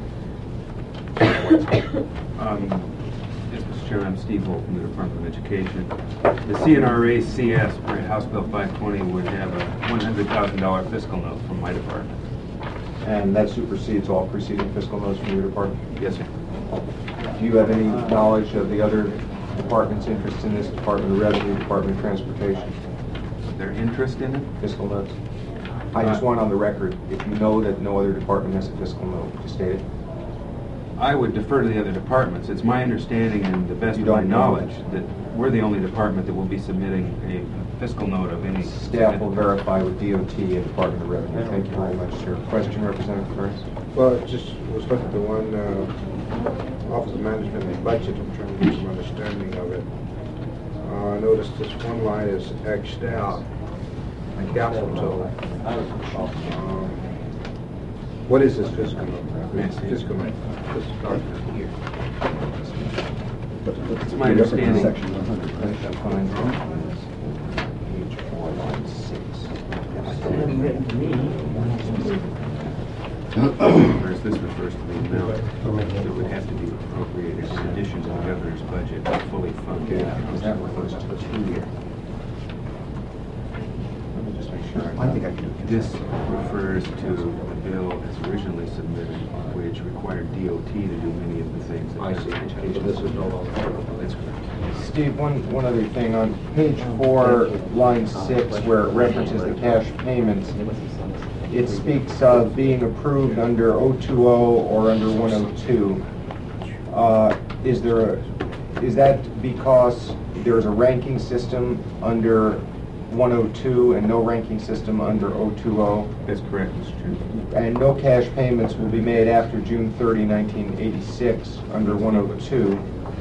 Yes, Mr. Chairman, I'm Steve Holt from the Department of Education. The CNRA CS for House Bill 520 would have a $100,000 fiscal note from my department. and that supersedes all preceding fiscal notes from your department? Yes, sir. Do you have any knowledge of the other department's interest in this, Department of Revenue, Department of Transportation, Their interest in it? fiscal notes? I just want on the record, if you know that no other department has a fiscal note, to state it. I would defer to the other departments. It's my understanding and the best You of my don't know. knowledge that we're the only department that will be submitting a fiscal note of any. Staff will verify with DOT and Department of Revenue. Thank you very much, sir. Question, Representative Burns? Well, just was looking at the one, Office of Management and Budget, I'm trying to get some understanding of it. I noticed this one line is X'd out, capital. What is this fiscal note? Fiscal note. It's my understanding. Section 100, right? That's fine. Page 4, line 6. Whereas this refers to the amount that would have to be appropriated in addition to the governor's budget to fully fund it. Because that refers to 2 year. Let me just make sure. I think I can do it. This refers to the bill as originally submitted, which required DOT to do many of the things that. I see. So this is no longer. That's correct. Steve, one other thing. On page 4, line 6, where it references the cash payments, it speaks of being approved under 020 or under 102. Is that because there's a ranking system under 102 and no ranking system under 020? That's correct, Mr. Chairman. And no cash payments will be made after June 30, 1986 under 102.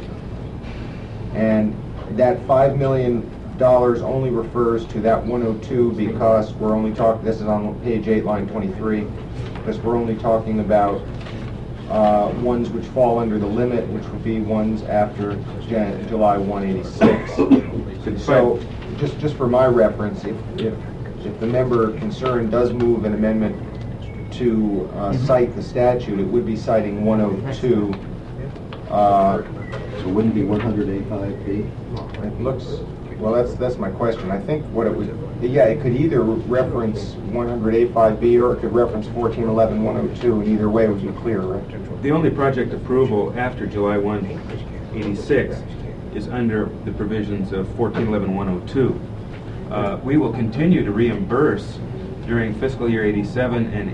And that $5 million only refers to that 102 because we're only talking, this is on page 8, line 23, because we're only talking about ones which fall under the limit, which would be ones after July 186. So, just for my reference, if the member concerned does move an amendment to cite the statute, it would be citing 102. So wouldn't it be 108.5B? It looks, well, that's my question. I think what it would, yeah, it could either reference 108.5B or it could reference 1411.102, and either way would be clear, right? The only project approval after July 186 is under the provisions of 1411.102. We will continue to reimburse during fiscal year 87 and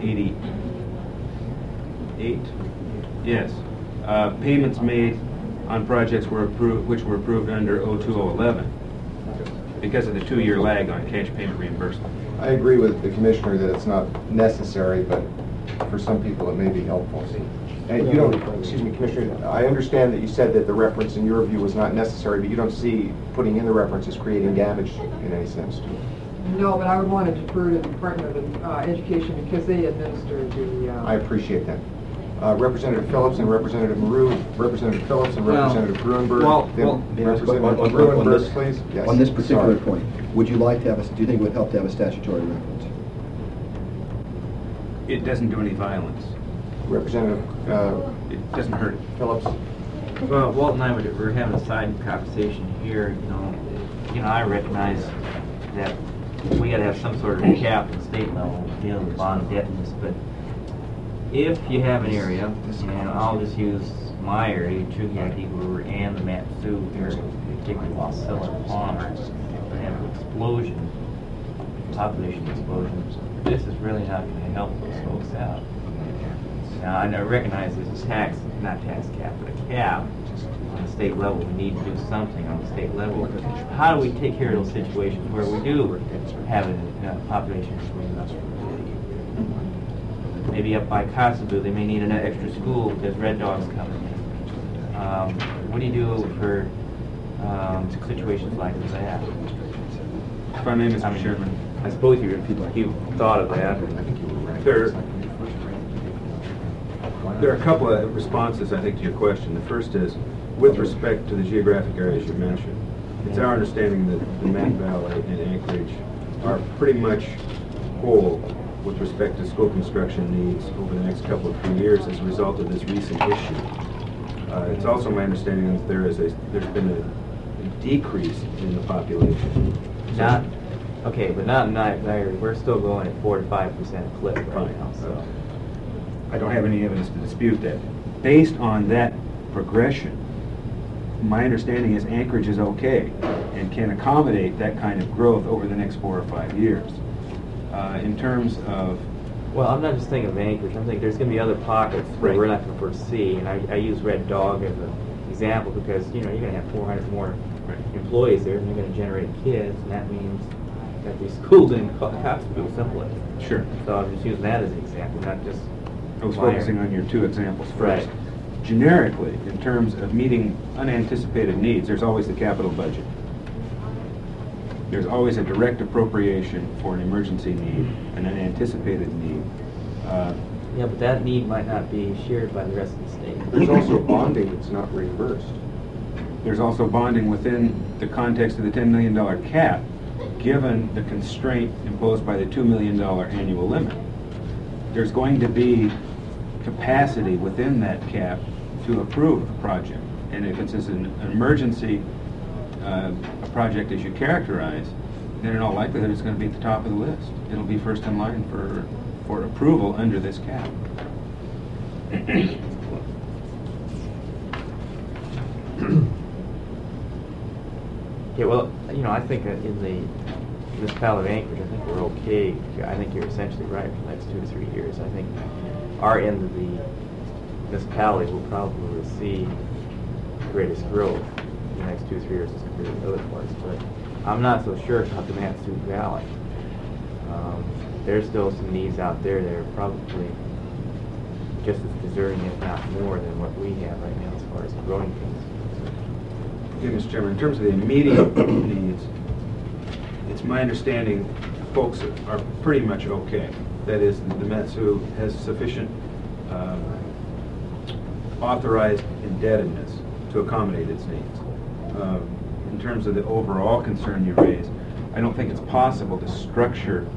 88. Yes, payments made on projects which were approved under 02011 because of the 2-year lag on cash payment reimbursement. I agree with the Commissioner that it's not necessary, but for some people it may be helpful. And you don't, excuse me, Commissioner, I understand that you said that the reference in your view was not necessary, but you don't see putting in the reference as creating damage in any sense. No, but I would want to defer to the Department of Education because they administer the... I appreciate that. Representative Phillips and Representative Maru, Representative Phillips and Representative Gruenberg. Representative Gruenberg, please. Yes. On this particular Sorry. point, would you like to have do you think it would help to have a statutory reference? It doesn't do any violence. Representative It doesn't hurt. Phillips. Well, Walt and I were having a side conversation here, I recognize that we gotta have some sort of cap at state level dealing with bond indebtedness, but if you have an area, and I'll just use my area, Chugati River and the Mat-Su area, particularly Wasilla and Palmer, they have an explosion, population explosion. This is really not gonna help those folks out. Now, I recognize there's a not tax cap, but a cap on the state level. We need to do something on the state level. How do we take care of those situations where we do have a population explosion? Maybe up by Kotzebue, they may need an extra school because Red Dog's coming in. What do you do for situations like that? If I may, Mr. Chairman. I suppose you thought of that. There are a couple of responses, I think, to your question. The first is, with respect to the geographic areas you mentioned, it's our understanding that the Mac Valley and Anchorage are pretty much whole with respect to school construction needs over the next couple of 3 years as a result of this recent issue. It's also my understanding that there's been a decrease in the population. But not in Niagara. We're still going at 4 to 5% clip right now. So I don't have any evidence to dispute that. Based on that progression, my understanding is Anchorage is okay and can accommodate that kind of growth over the next 4 or 5 years. In terms of... Well, I'm not just thinking of Anchorage. I'm thinking there's going to be other pockets where we're not going to foresee. And I use Red Dog as an example because, you're going to have 400 more employees there and they're going to generate kids, and that means that these schools didn't have to do simply. Sure. So I'm just using that as an example, not just... I was focusing on your 2 examples first. Right. Generically, in terms of meeting unanticipated needs, there's always the capital budget. There's always a direct appropriation for an emergency need, an unanticipated need. Yeah, but that need might not be shared by the rest of the state. There's also bonding that's not reimbursed. There's also bonding within the context of the $10 million cap, given the constraint imposed by the $2 million annual limit. There's going to be capacity within that cap to approve a project. And if it's an emergency a project as you characterize, then in all likelihood it's going to be at the top of the list. It'll be first in line for approval under this cap. Yeah, well, I think that in the municipality of Anchorage, I think we're okay. I think you're essentially right for the next 2 to 3 years. I think our end of the municipality will probably see the greatest growth in the next 2 or 3 years as compared to the other parts. But I'm not so sure about the Matsup Valley. There's still some needs out there that are probably just as deserving, if not more, than what we have right now as far as growing things. Okay, Mr. Chairman, in terms of the immediate needs, it's my understanding folks are pretty much okay. That is, the Matsu has sufficient authorized indebtedness to accommodate its needs. In terms of the overall concern you raise, I don't think it's possible to structure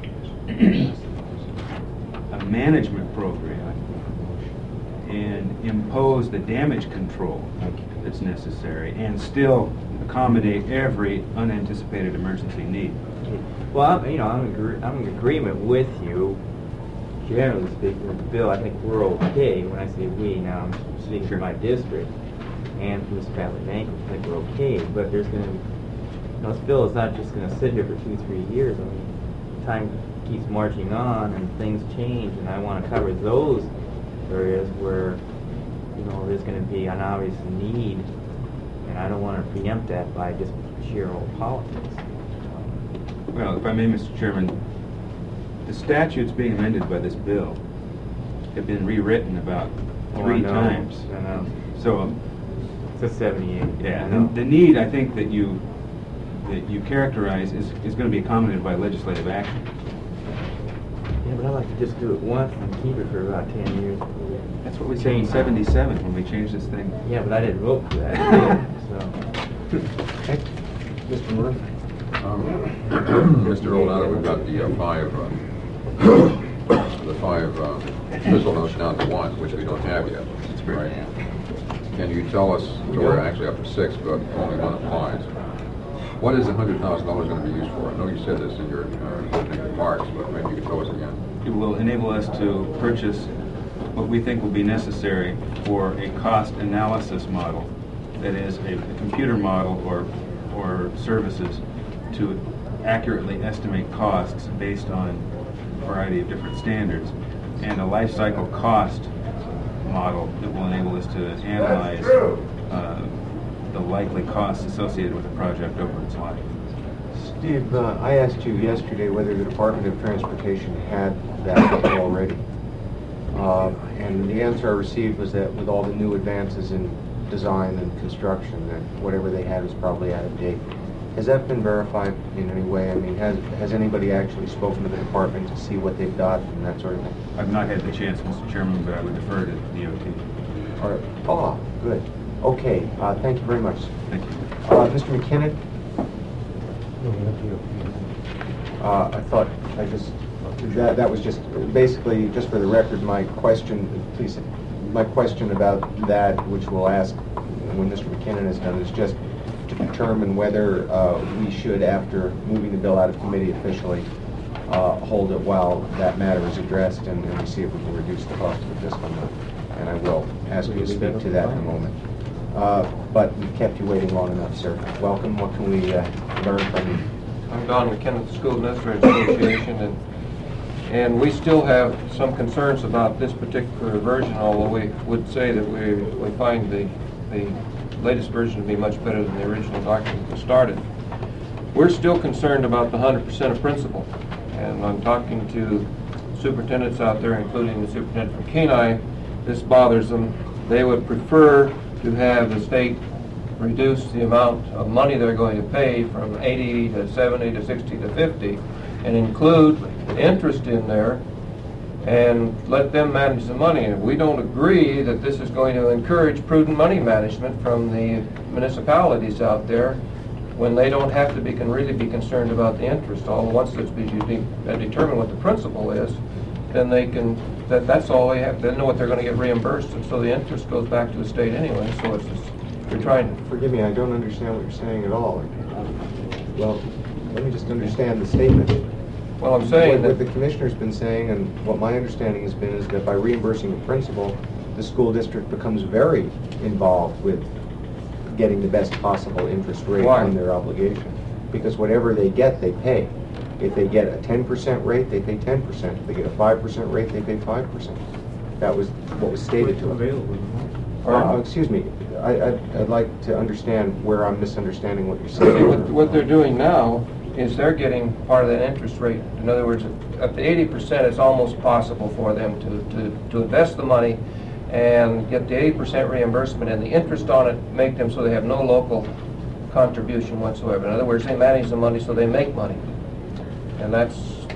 a management program and impose the damage control that's necessary and still accommodate every unanticipated emergency need. Well, I'm in agreement with you. Generally speaking, with the bill, I think we're okay. When I say we, now I'm speaking for my district and for municipality of Anchorage, I think we're okay. But there's going to, this bill is not just going to sit here for 2 or 3 years. I mean, time keeps marching on and things change, and I want to cover those areas where, there's going to be an obvious need, and I don't want to preempt that by just sheer old politics. Well, if I may, Mr. Chairman, the statutes being amended by this bill have been rewritten about 3 times. I know. So, It's a 78. yeah, the need I think that you characterize is going to be accommodated by legislative action. Yeah, but I like to just do it once and keep it for about 10 years. That's what we said in '77 when we changed this thing. Yeah, but I didn't vote for that. So. Okay. Mr. Murphy? Mr. Rolando, we've got the five missile notes down to 1, which we don't have yet. Right? Can you tell us, so we're actually up to 6, but only 1 applies. What is the $100,000 going to be used for? I know you said this in your opening remarks, but maybe you could tell us again. It will enable us to purchase what we think will be necessary for a cost analysis model, that is, a computer model or services to accurately estimate costs based on a variety of different standards, and a life cycle cost model that will enable us to analyze the likely costs associated with a project over its life. Steve, I asked you yesterday whether the Department of Transportation had that already. And the answer I received was that with all the new advances in design and construction, that whatever they had was probably out of date. Has that been verified in any way? I mean, has anybody actually spoken to the department to see what they've got and that sort of thing? I've not had the chance, Mr. Chairman, but I would defer to DOT. All right. Oh, good. Okay, thank you very much. Thank you. Mr. McKinnon? That was just, basically, just for the record, my question, please, my question about that, which we'll ask when Mr. McKinnon is done, is just to determine whether we should, after moving the bill out of committee officially, hold it while that matter is addressed, and we see if we can reduce the cost of the fiscal note. And I will ask you to speak to that in a moment. But we kept you waiting long enough, sir. Welcome. What can we learn from you? I'm Don McKinnon, the School Administrators Association, and we still have some concerns about this particular version, although we would say that we find the latest version to be much better than the original document that started. We're still concerned about the 100% of principal, and I'm talking to superintendents out there, including the superintendent from Kenai. This bothers them. They would prefer to have the state reduce the amount of money they're going to pay from 80 to 70 to 60 to 50 and include interest in there and let them manage the money. And we don't agree that this is going to encourage prudent money management from the municipalities out there when they don't have to really be concerned about the interest. Once it's determined what the principal is, then they can, that's all they have. They know what they're going to get reimbursed, and so the interest goes back to the state anyway. So it's just, you're trying to... Forgive me, I don't understand what you're saying at all. Well, let me just understand the statement. Well, I'm saying what that the commissioner's been saying, and what my understanding has been, is that by reimbursing the principal, the school district becomes very involved with getting the best possible interest rate on their obligation. Because whatever they get, they pay. If they get a 10% rate, they pay 10%. If they get a 5% rate, they pay 5%. That was what was stated to us. Excuse me, I'd like to understand where I'm misunderstanding what you're saying. What they're doing now is they're getting part of that interest rate. In other words, up to 80%, it's almost possible for them to invest the money and get the 80% reimbursement, and the interest on it make them so they have no local contribution whatsoever. In other words, they manage the money so they make money. And that's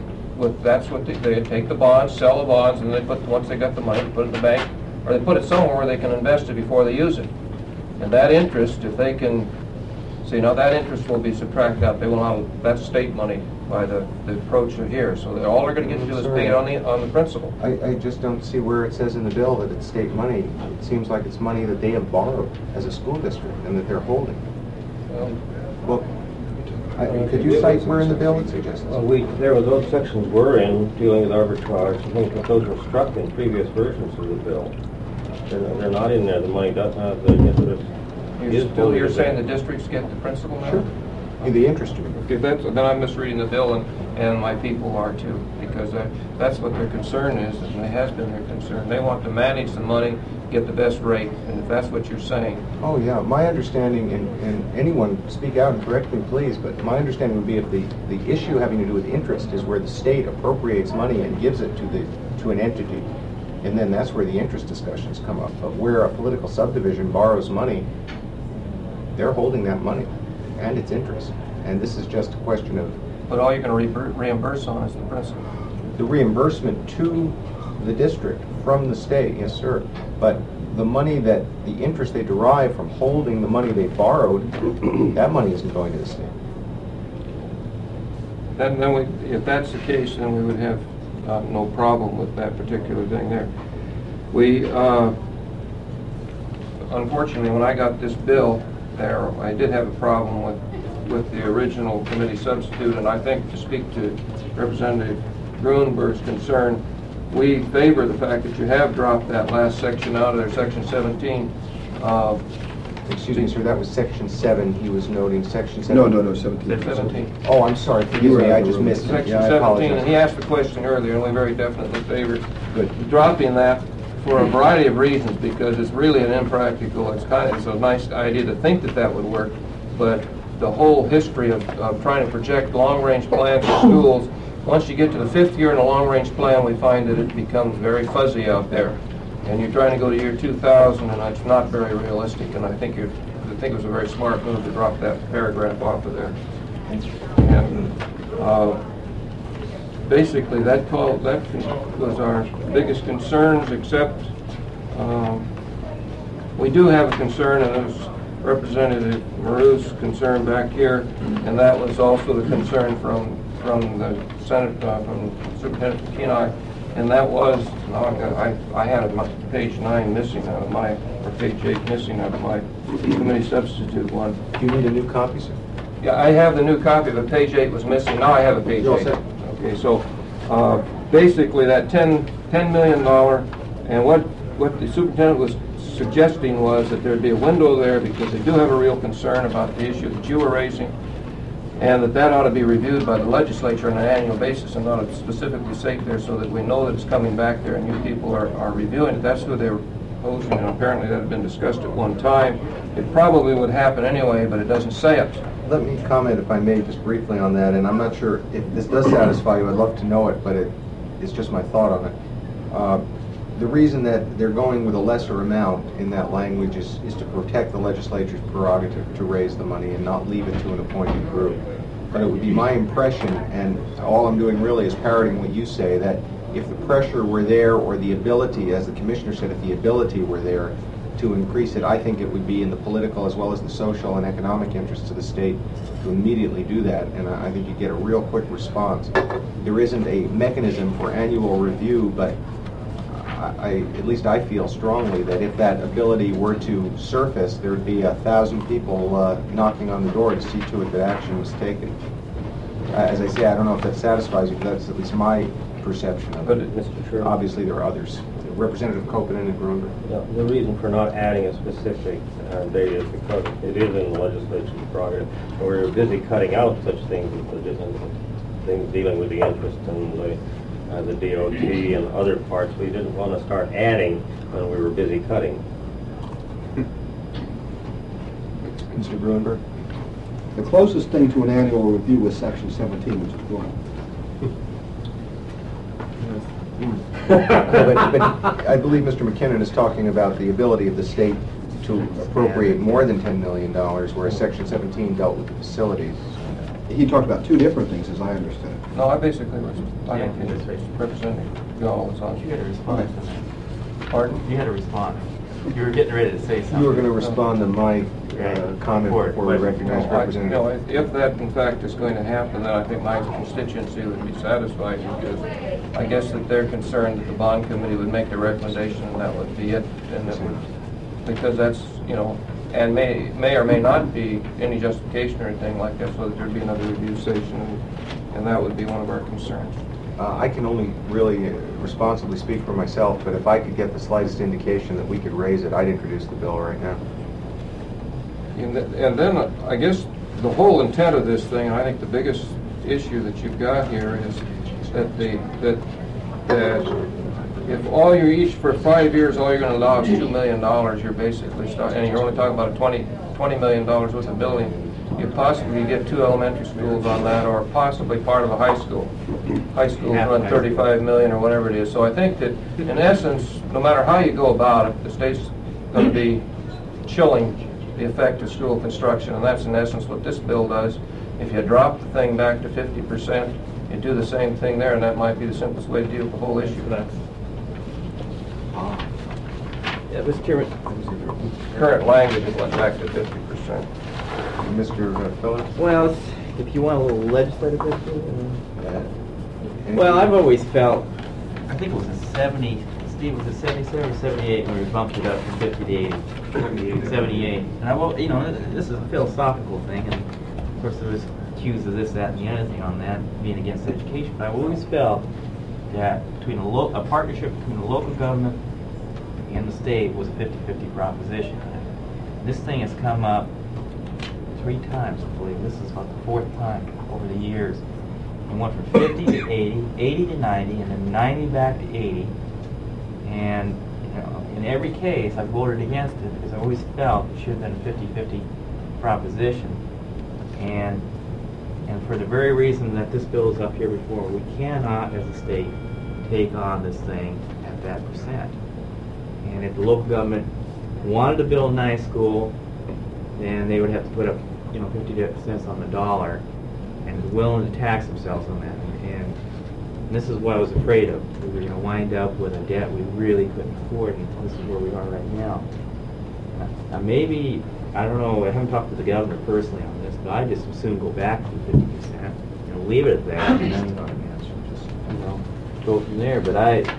what they take the bonds, sell the bonds, and they once they got the money, they put it in the bank, or they put it somewhere where they can invest it before they use it. And that interest, if they can, see, now that interest will be subtracted out. They will not, that's state money by the approach of here. So all they're going to get to do is pay it on the principal. I just don't see where it says in the bill that it's state money. It seems like it's money that they have borrowed as a school district and that they're holding. Well, could you cite where in the bill it suggests? Well, those sections were in dealing with arbitrage. I think that those were struck in previous versions of the bill. They're not in there. The money does have the interest. You're saying the districts get the principal now? Sure. The interest rate. Okay, then I'm misreading the bill, and my people are too, because that's what their concern is, and it has been their concern. They want to manage the money, get the best rate, and if that's what you're saying. Oh yeah, my understanding, and anyone speak out and correct me please, but my understanding would be if the issue having to do with interest is where the state appropriates money and gives it to an entity, and then that's where the interest discussions come up. But where a political subdivision borrows money, they're holding that money and its interest, and this is just a question of... But all you're going to reimburse on is the principal. The reimbursement to the district from the state, yes sir, but the money that, the interest they derive from holding the money they borrowed, that money isn't going to the state. If that's the case, then we would have no problem with that particular thing there. We, unfortunately, when I got this bill there, I did have a problem with the original committee substitute, and I think, to speak to Representative Grunberg's concern, we favor the fact that you have dropped that last section out of there, section 17. Excuse me, sir, that was section 7. He was noting section 7. No, 17. 17. Oh, I'm sorry. Forgive me, I just missed it. Section Yeah, I 17, apologize. and he asked the question earlier, and we very definitely favor Good. dropping that for a variety of reasons, because it's really an impractical, it's a nice idea to think that would work, but the whole history of trying to project long-range plans for schools, once you get to the 5th year in a long-range plan, we find that it becomes very fuzzy out there. and you're trying to go to year 2000, and it's not very realistic, and I think it was a very smart move to drop that paragraph off of there. And basically, that was our biggest concerns, except we do have a concern, and it was Representative Maru's concern back here, and that was also the concern from the Senate, from Superintendent Kenai, and that was, I had page 9 missing out of my, or page 8 missing out of my committee substitute one. Do you need a new copy, sir? Yeah, I have the new copy, but page 8 was missing. Now I have a page 8. Okay, so basically that $10 million, and what the superintendent was suggesting was that there'd be a window there because they do have a real concern about the issue that you were raising, and that ought to be reviewed by the legislature on an annual basis and ought to specifically say there so that we know that it's coming back there and you people are reviewing it. That's who they were proposing, and apparently that had been discussed at one time. It probably would happen anyway, but it doesn't say it. Let me comment, if I may, just briefly on that, and I'm not sure if this does satisfy you. I'd love to know it, but it's just my thought on it. The reason that they're going with a lesser amount in that language is to protect the legislature's prerogative to raise the money and not leave it to an appointed group. But it would be my impression, and all I'm doing really is parroting what you say, that if the pressure were there, or the ability, as the commissioner said, if the ability were there to increase it, I think it would be in the political as well as the social and economic interests of the state to immediately do that, and I think you get a real quick response. There isn't a mechanism for annual review, but at least I feel strongly that if that ability were to surface, there would be 1,000 people knocking on the door to see to it that action was taken. As I say, I don't know if that satisfies you, but that's at least my perception of it. Mr. Chairman. Obviously, there are others. Representative Koponen and Gruenberg. The reason for not adding a specific date is because it is in the legislature's prerogative. And we're busy cutting out such things as things dealing with the interest and the DOT and other parts. We didn't want to start adding when we were busy cutting. Mr. Gruenberg? The closest thing to an annual review was Section 17, which is gone. But I believe Mr. McKinnon is talking about the ability of the state to appropriate more than $10 million, whereas Section 17 dealt with the facilities. He talked about two different things, as I understood it. No, I basically was talking to Representative Gall was on. You had a response to that. Pardon? You had a response. You were getting ready to say something. You were going to respond to my comment Report. before we recognize Representative. If that in fact is going to happen, then I think my constituency would be satisfied, because I guess that they're concerned that the bond committee would make the recommendation and that would be it, and that would, because that's, and may or may not be any justification or anything like that, so that there'd be another review session, and that would be one of our concerns. I can only really responsibly speak for myself, but if I could get the slightest indication that we could raise it, I'd introduce the bill right now. And then I guess the whole intent of this thing, and I think the biggest issue that you've got here is that that if all you each for 5 years, all you're going to allow is $2 million, you're basically and you're only talking about a $20 million worth of building. You possibly get 2 elementary schools on that, or possibly part of a high school. High schools run $35 million or whatever it is. So I think that, in essence, no matter how you go about it, the state's going to be chilling the effect of school construction, and that's in essence what this bill does. If you drop the thing back to 50%, you do the same thing there, and that might be the simplest way to deal with the whole issue. Mr. Chairman. Current language is went back to 50%. Mr. Phillips? Well, if you want a little legislative history. Well, I've always felt, I think it was in 70, Steve, was it 77 or 78 when we bumped it up from 50 to 80? 78. And this is a philosophical thing, and of course there was accused of this, that, and the other thing on that, being against education. But I've always felt that between a partnership between the local government and the state was a 50-50 proposition. This thing has come up 3 times, I believe. This is about the 4th time over the years. It went from 50 to 80, 80 to 90, and then 90 back to 80. And in every case, I voted against it because I always felt it should have been a 50-50 proposition. And for the very reason that this bill is up here before, we cannot, as a state, take on this thing at that percent. And if the local government wanted to build a nice school, then they would have to put up, 50 cents on the dollar, and was willing to tax themselves on that. And this is what I was afraid of. We were going to wind up with a debt we really couldn't afford, and this is where we are right now. Maybe, I don't know, I haven't talked to the governor personally on this, but I just as soon go back to 50%, leave it at that, and then just, go from there. But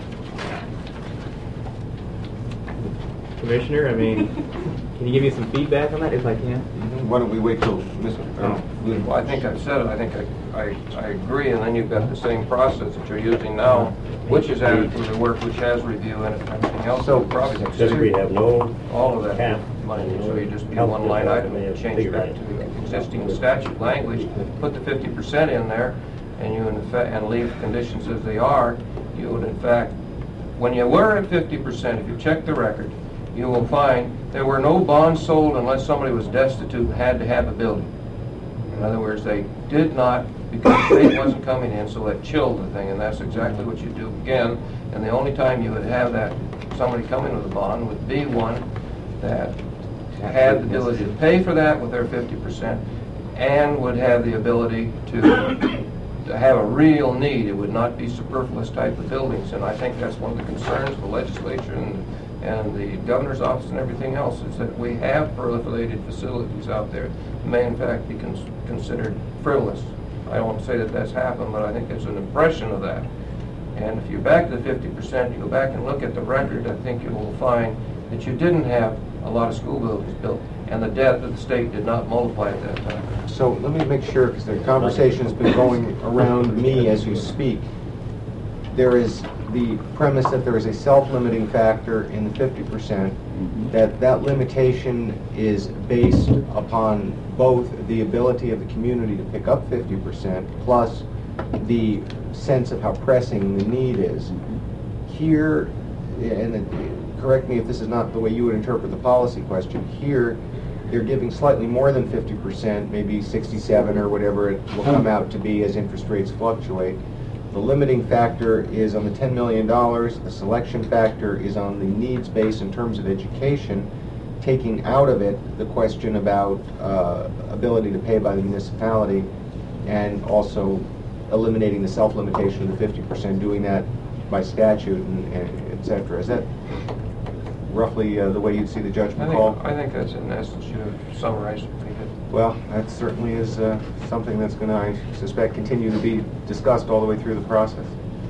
Commissioner, can you give me some feedback on that if I can? Why don't we wait till Mr. Well, I think I've said it, I think I agree, and then you've got the same process that you're using now, which is adequate work, which has review in it and everything else, so probably Since we have no all of that cap, money, so you just do one line item and change back to the existing statute language, put the 50% in there, and you in effect, and leave conditions as they are, you would in fact, when you were at 50%, if you check the record, you will find there were no bonds sold unless somebody was destitute and had to have a building. In other words, they did not, because the state wasn't coming in, so that chilled the thing, and that's exactly what you do again. And the only time you would have that, somebody coming with a bond would be one that had the ability to pay for that with their 50% and would have the ability to have a real need. It would not be superfluous type of buildings, and I think that's one of the concerns of the legislature and the governor's office and everything else, is that we have proliferated facilities out there that may in fact be considered frivolous. I won't say that that's happened, but I think there's an impression of that. And if you're back to the 50%, you go back and look at the record, I think you will find that you didn't have a lot of school buildings built, and the debt of the state did not multiply at that time. So let me make sure, because the conversation has been going around me as you speak. There is the premise that there is a self-limiting factor in the 50%, that limitation is based upon both the ability of the community to pick up 50% plus the sense of how pressing the need is. Here, and correct me if this is not the way you would interpret the policy question, here they're giving slightly more than 50%, maybe 67 or whatever it will come out to be as interest rates fluctuate. The limiting factor is on the $10 million. The selection factor is on the needs base in terms of education, taking out of it the question about ability to pay by the municipality, and also eliminating the self-limitation of the 50%, doing that by statute, and et cetera. Is that roughly the way you'd see the judgment call? I think that's in essence, you have summarized it pretty good. Well, that certainly is something that's going to, I suspect, continue to be discussed all the way through the process.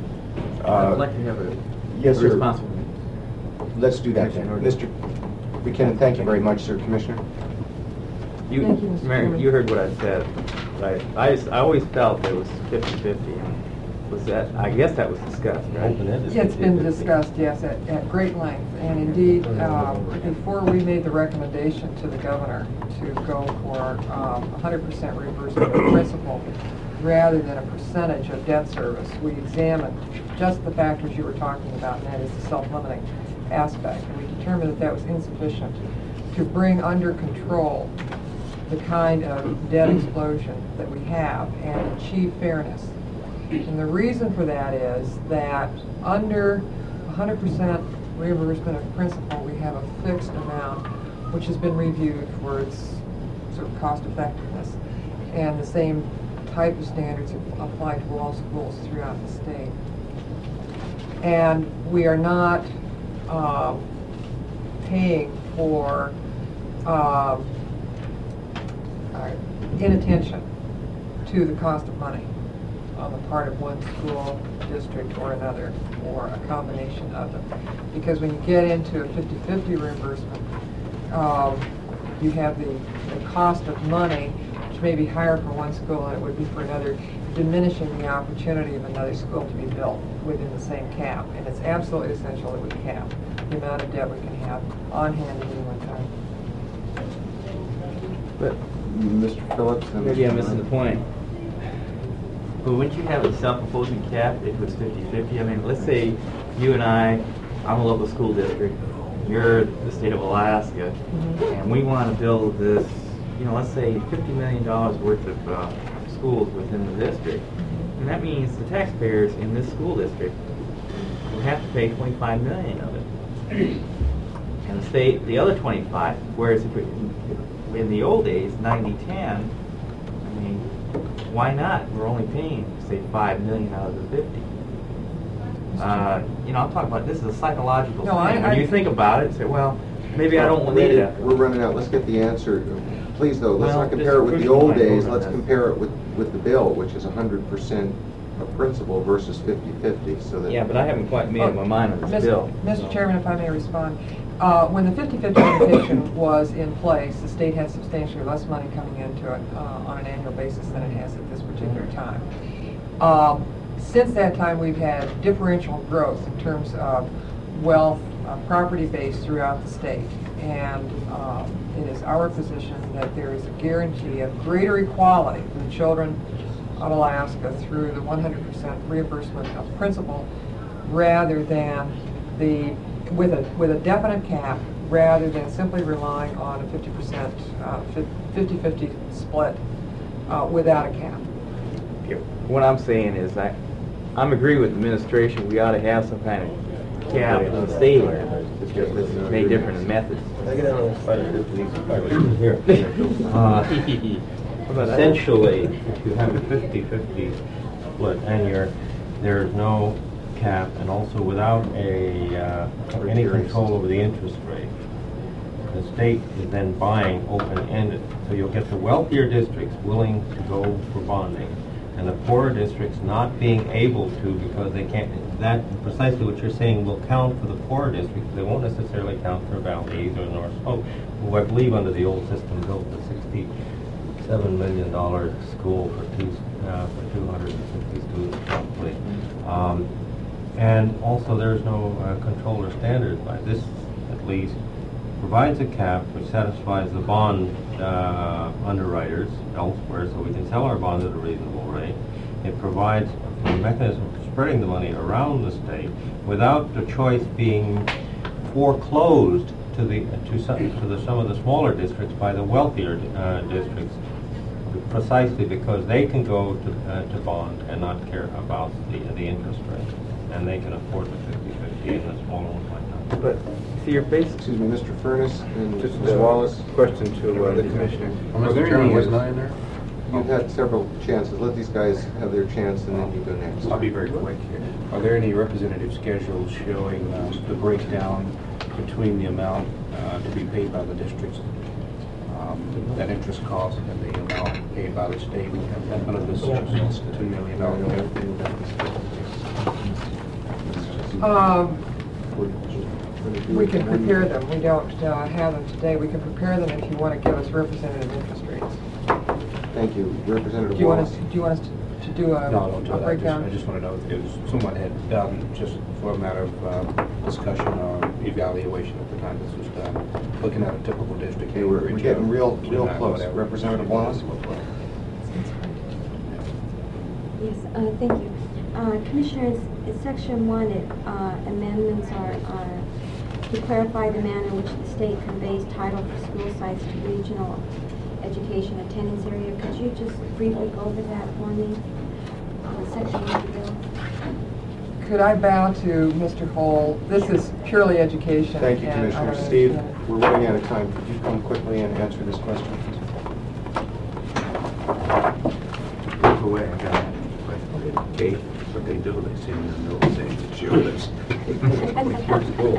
I'd like to have a yes, sir. responsible. Let's do that then. Mr. Buchanan, thank you very much, sir. Commissioner? Thank you, Mr. Mary, Chairman. you heard what I said. Right. I always felt that it was 50-50. Was that? I guess that was discussed, right? It's been discussed, yes, at great length. And indeed, before we made the recommendation to the governor to go for 100% reimbursement of principal rather than a percentage of debt service, we examined just the factors you were talking about, and that is the self-limiting aspect. And we determined that that was insufficient to bring under control the kind of debt explosion that we have and achieve fairness. And the reason for that is that under 100% reimbursement of principal, we have a fixed amount which has been reviewed for its sort of cost effectiveness, and the same type of standards apply to all schools throughout the state. And we are not paying for inattention to the cost of money on the part of one school district or another, or a combination of them. Because when you get into a 50-50 reimbursement, you have the cost of money, which may be higher for one school than it would be for another, diminishing the opportunity of another school to be built within the same cap. And it's absolutely essential that we cap the amount of debt we can have on hand at any one time. But Mr. Phillips? maybe I'm missing the point. But wouldn't you have a self-imposing cap if it was 50-50? I mean, let's say you and I'm a local school district, you're the state of Alaska, and we want to build this, let's say $50 million worth of schools within the district. And that means the taxpayers in this school district will have to pay $25 million of it. and the state the other 25. Whereas if in the old days, 90-10, I mean, why not? We're only paying, say, $5 million out of the 50. You know, I'm talking about this is a psychological No, thing. When you think about it, say, well, maybe I don't need it. We're running out. Let's get the answer. Please, though, let's Well, not compare it with just the old push my days. vote on Let's this. compare it with the bill, which is 100% of principal versus 50/50, so that... Yeah, but I haven't quite made up my mind on this bill. Mr. Chairman, if I may respond. When the 50/50 limitation was in place, the state had substantially less money coming into it on an annual basis than it has at this particular time. Since that time, we've had differential growth in terms of wealth, property base throughout the state. And it is our position that there is a guarantee of greater equality for the children of Alaska through the 100% reimbursement of principal rather than with a definite cap, rather than simply relying on a 50% 50/50 split without a cap. What I'm saying is I'm agree with the administration. We ought to have some kind of cap in the state here. It's just this is made different in methods. Here. Essentially, if you have a 50/50 split and there's no cap, and also without any control over the interest rate, the state is then buying open-ended. So you'll get the wealthier districts willing to go for bonding, and the poorer districts not being able to because they can't. That precisely what you're saying will count for the poorer districts. They won't necessarily count for Valdez or North Slope, who I believe under the old system built a $67 million school for 250 students roughly. And also there's no control or standard by this, at least, provides a cap which satisfies the bond underwriters elsewhere so we can sell our bonds at a reasonable rate. It provides a mechanism for spreading the money around the state without the choice being foreclosed to some of the smaller districts by the wealthier districts, precisely because they can go to bond and not care about the interest rate, and they can afford the 50/50, and the smaller ones might not. But see, your base. Excuse me, Mr. Furness and Just Ms. Wallace. Question to the commissioner. Well, Are there Mr. Chairman, any- wasn't I in there? You've had several chances. Let these guys have their chance, and then you go next. I'll be very quick here. Are there any representative schedules showing the breakdown between the amount to be paid by the districts, that interest cost, and the amount paid by the state? None of this is just $2 million. We can prepare them. We don't have them today. We can prepare them if you want to give us representative interest rates. Thank you. Representative Do you want us, Wallace. do you want us to do a No, don't do a that. breakdown? I just want to know if it was someone had done just for a matter of discussion or evaluation at the time this was done, looking at a typical district. Okay, we're average, getting real whatnot, close. whatever. Representative Wallace? Yes, thank you. Commissioners, in section 1, amendments are to clarify the manner in which the state conveys title for school sites to regional education attendance area. Could you just briefly go over that for me? Section 1 of the bill. Could I bow to Mr. Hall? This is purely education. Thank you, and I Commissioner. don't Steve, understand it. we're running out of time. Could you come quickly and answer this question, please? Look away, I got it. Okay, what they do, they send you a note saying it's yours. Here's school.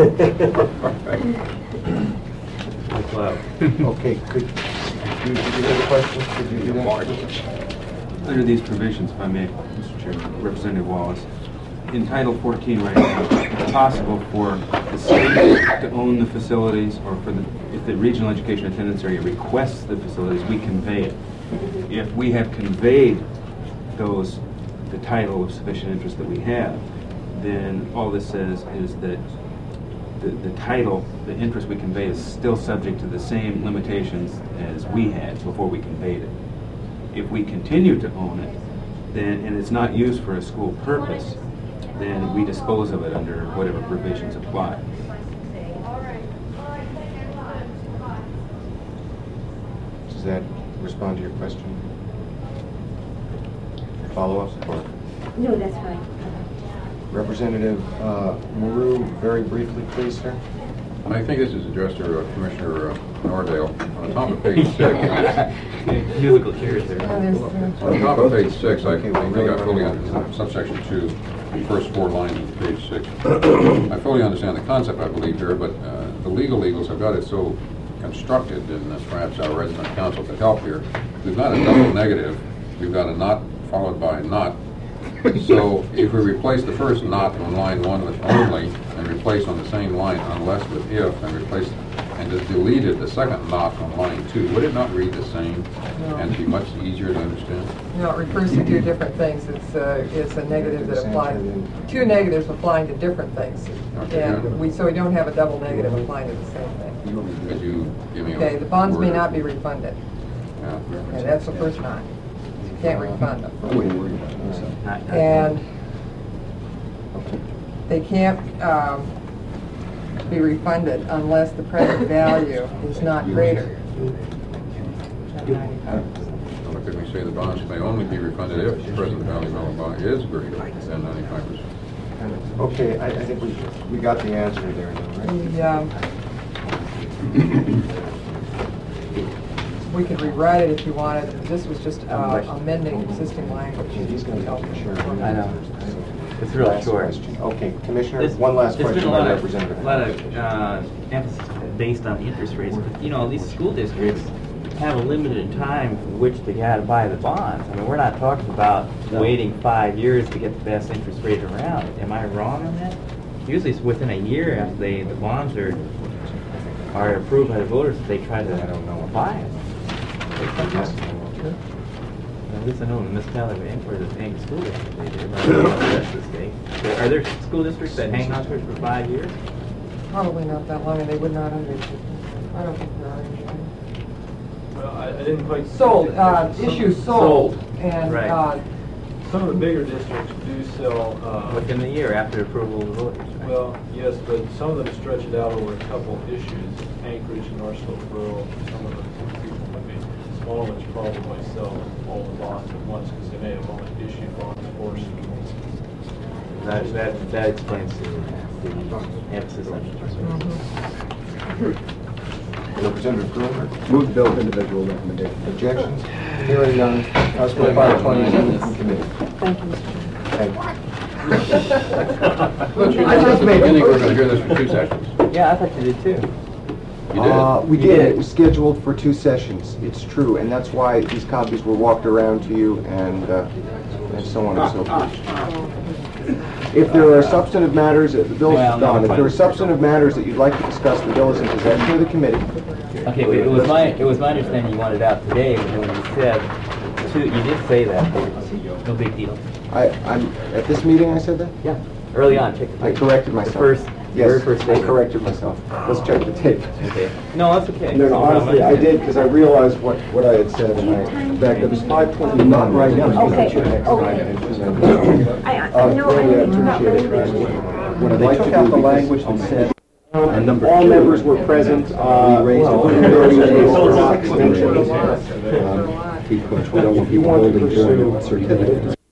Okay, did you hear the question? Could you do that? Under these provisions, if I may, Mr. Chairman, Representative Wallace, in Title 14 right now, it's possible for the state to own the facilities, or if the regional education attendance area requests the facilities, we convey it. If we have conveyed the title of sufficient interest that we have, then all this says is that the title, the interest we convey is still subject to the same limitations as we had before we conveyed it. If we continue to own it, then, and it's not used for a school purpose, then we dispose of it under whatever provisions apply. Does that respond to your question? Follow-up? Or No, that's fine. Representative Maru, very briefly, please, sir. I think this is addressed to Commissioner Nordale. On the top of page 6, Musical chairs there. on the top of page 6, I think I fully understand subsection 2, the first 4 lines of page 6. I fully understand the concept, I believe, here, but the legal have got it so constructed, and perhaps our resident counsel could help here. We've got a double negative. We've got a not followed by a not. So if we replace the first not on line 1 with only, and replace on the same line unless with if, and replace and just deleted the second not on line 2, would it not read the same and be much easier to understand? No, it refers to two different things. It's a negative that applies, two negatives applying to different things. Okay, And good. so we don't have a double negative applying to the same thing. Could you give me a Okay, the bonds may word? not be refunded. Yeah. Okay, that's the first not. You can't refund them. I wouldn't worry about it. And they can't be refunded unless the present value is not greater. Or could we say the bonds may only be refunded if the present value of the bond is greater than 95%? Okay, I think we got the answer there, though, right? We could rewrite it if you wanted. This was just amending existing language. Okay, he's going to help me, sure. I know. It's really Last short. question. Okay, Commissioner, There's- one last there's question been by a Representative. lot of emphasis based on interest rates, but you know, these school districts have a limited time for which they gotta buy the bonds. I mean, we're not talking about waiting 5 years to get the best interest rate around. Am I wrong on that? Usually it's within a year after the bonds are approved by the voters, that they try to, buy it. At least I know in the municipality where the paying school district, they do, but I don't know the rest of the state. Are there school districts that hang on to it for 5 years? Probably not that long, and they would not undertake. I don't think there are any. Well, I didn't quite. Sold, issue sold. And, Right. Some of the bigger districts do sell, Within the year after approval of the voters, right? well, yes, but some of them stretch it out over a couple issues. Anchorage and North Slope Rural, some of them, I mean, smaller ones probably sell all the bonds at once because they may have only issued bonds for schools. That explains the emphasis on interest rates. Representative Grumer, Move the bill with individual recommendation. objections? Hearing none, House Bill 520 is moved from committee. Thank you, Mr. Chairman. Thank you. I just made you think we're going to hear this for 2 sessions. Yeah, I thought you did too. You did? We You did. did. It was scheduled for 2 sessions. It's true, and that's why these copies were walked around to you and so on and so forth. If there are substantive matters, the bill Well, is no, done. If fine. there are substantive matters that you'd like to discuss, the bill is in possession of the committee. Okay, but it was my understanding you wanted out today, but then when you said, you did say that, but no big deal. I'm at this meeting, I said that? Yeah, early on, check the I tape. corrected myself. The first, Yes, very first I statement. corrected myself. Let's check the tape. Okay. No, that's okay. No, honestly, I did, because I realized what I had said, and I backed up. It's 5:20, not right now. Okay, no, I Really, I need to not appreciate it, really. What I'd They like to took do, out the because language that said, and number all 2. members were present, We raised it. various were not mentioned. Because we don't want If you people want to holding pursue certificates.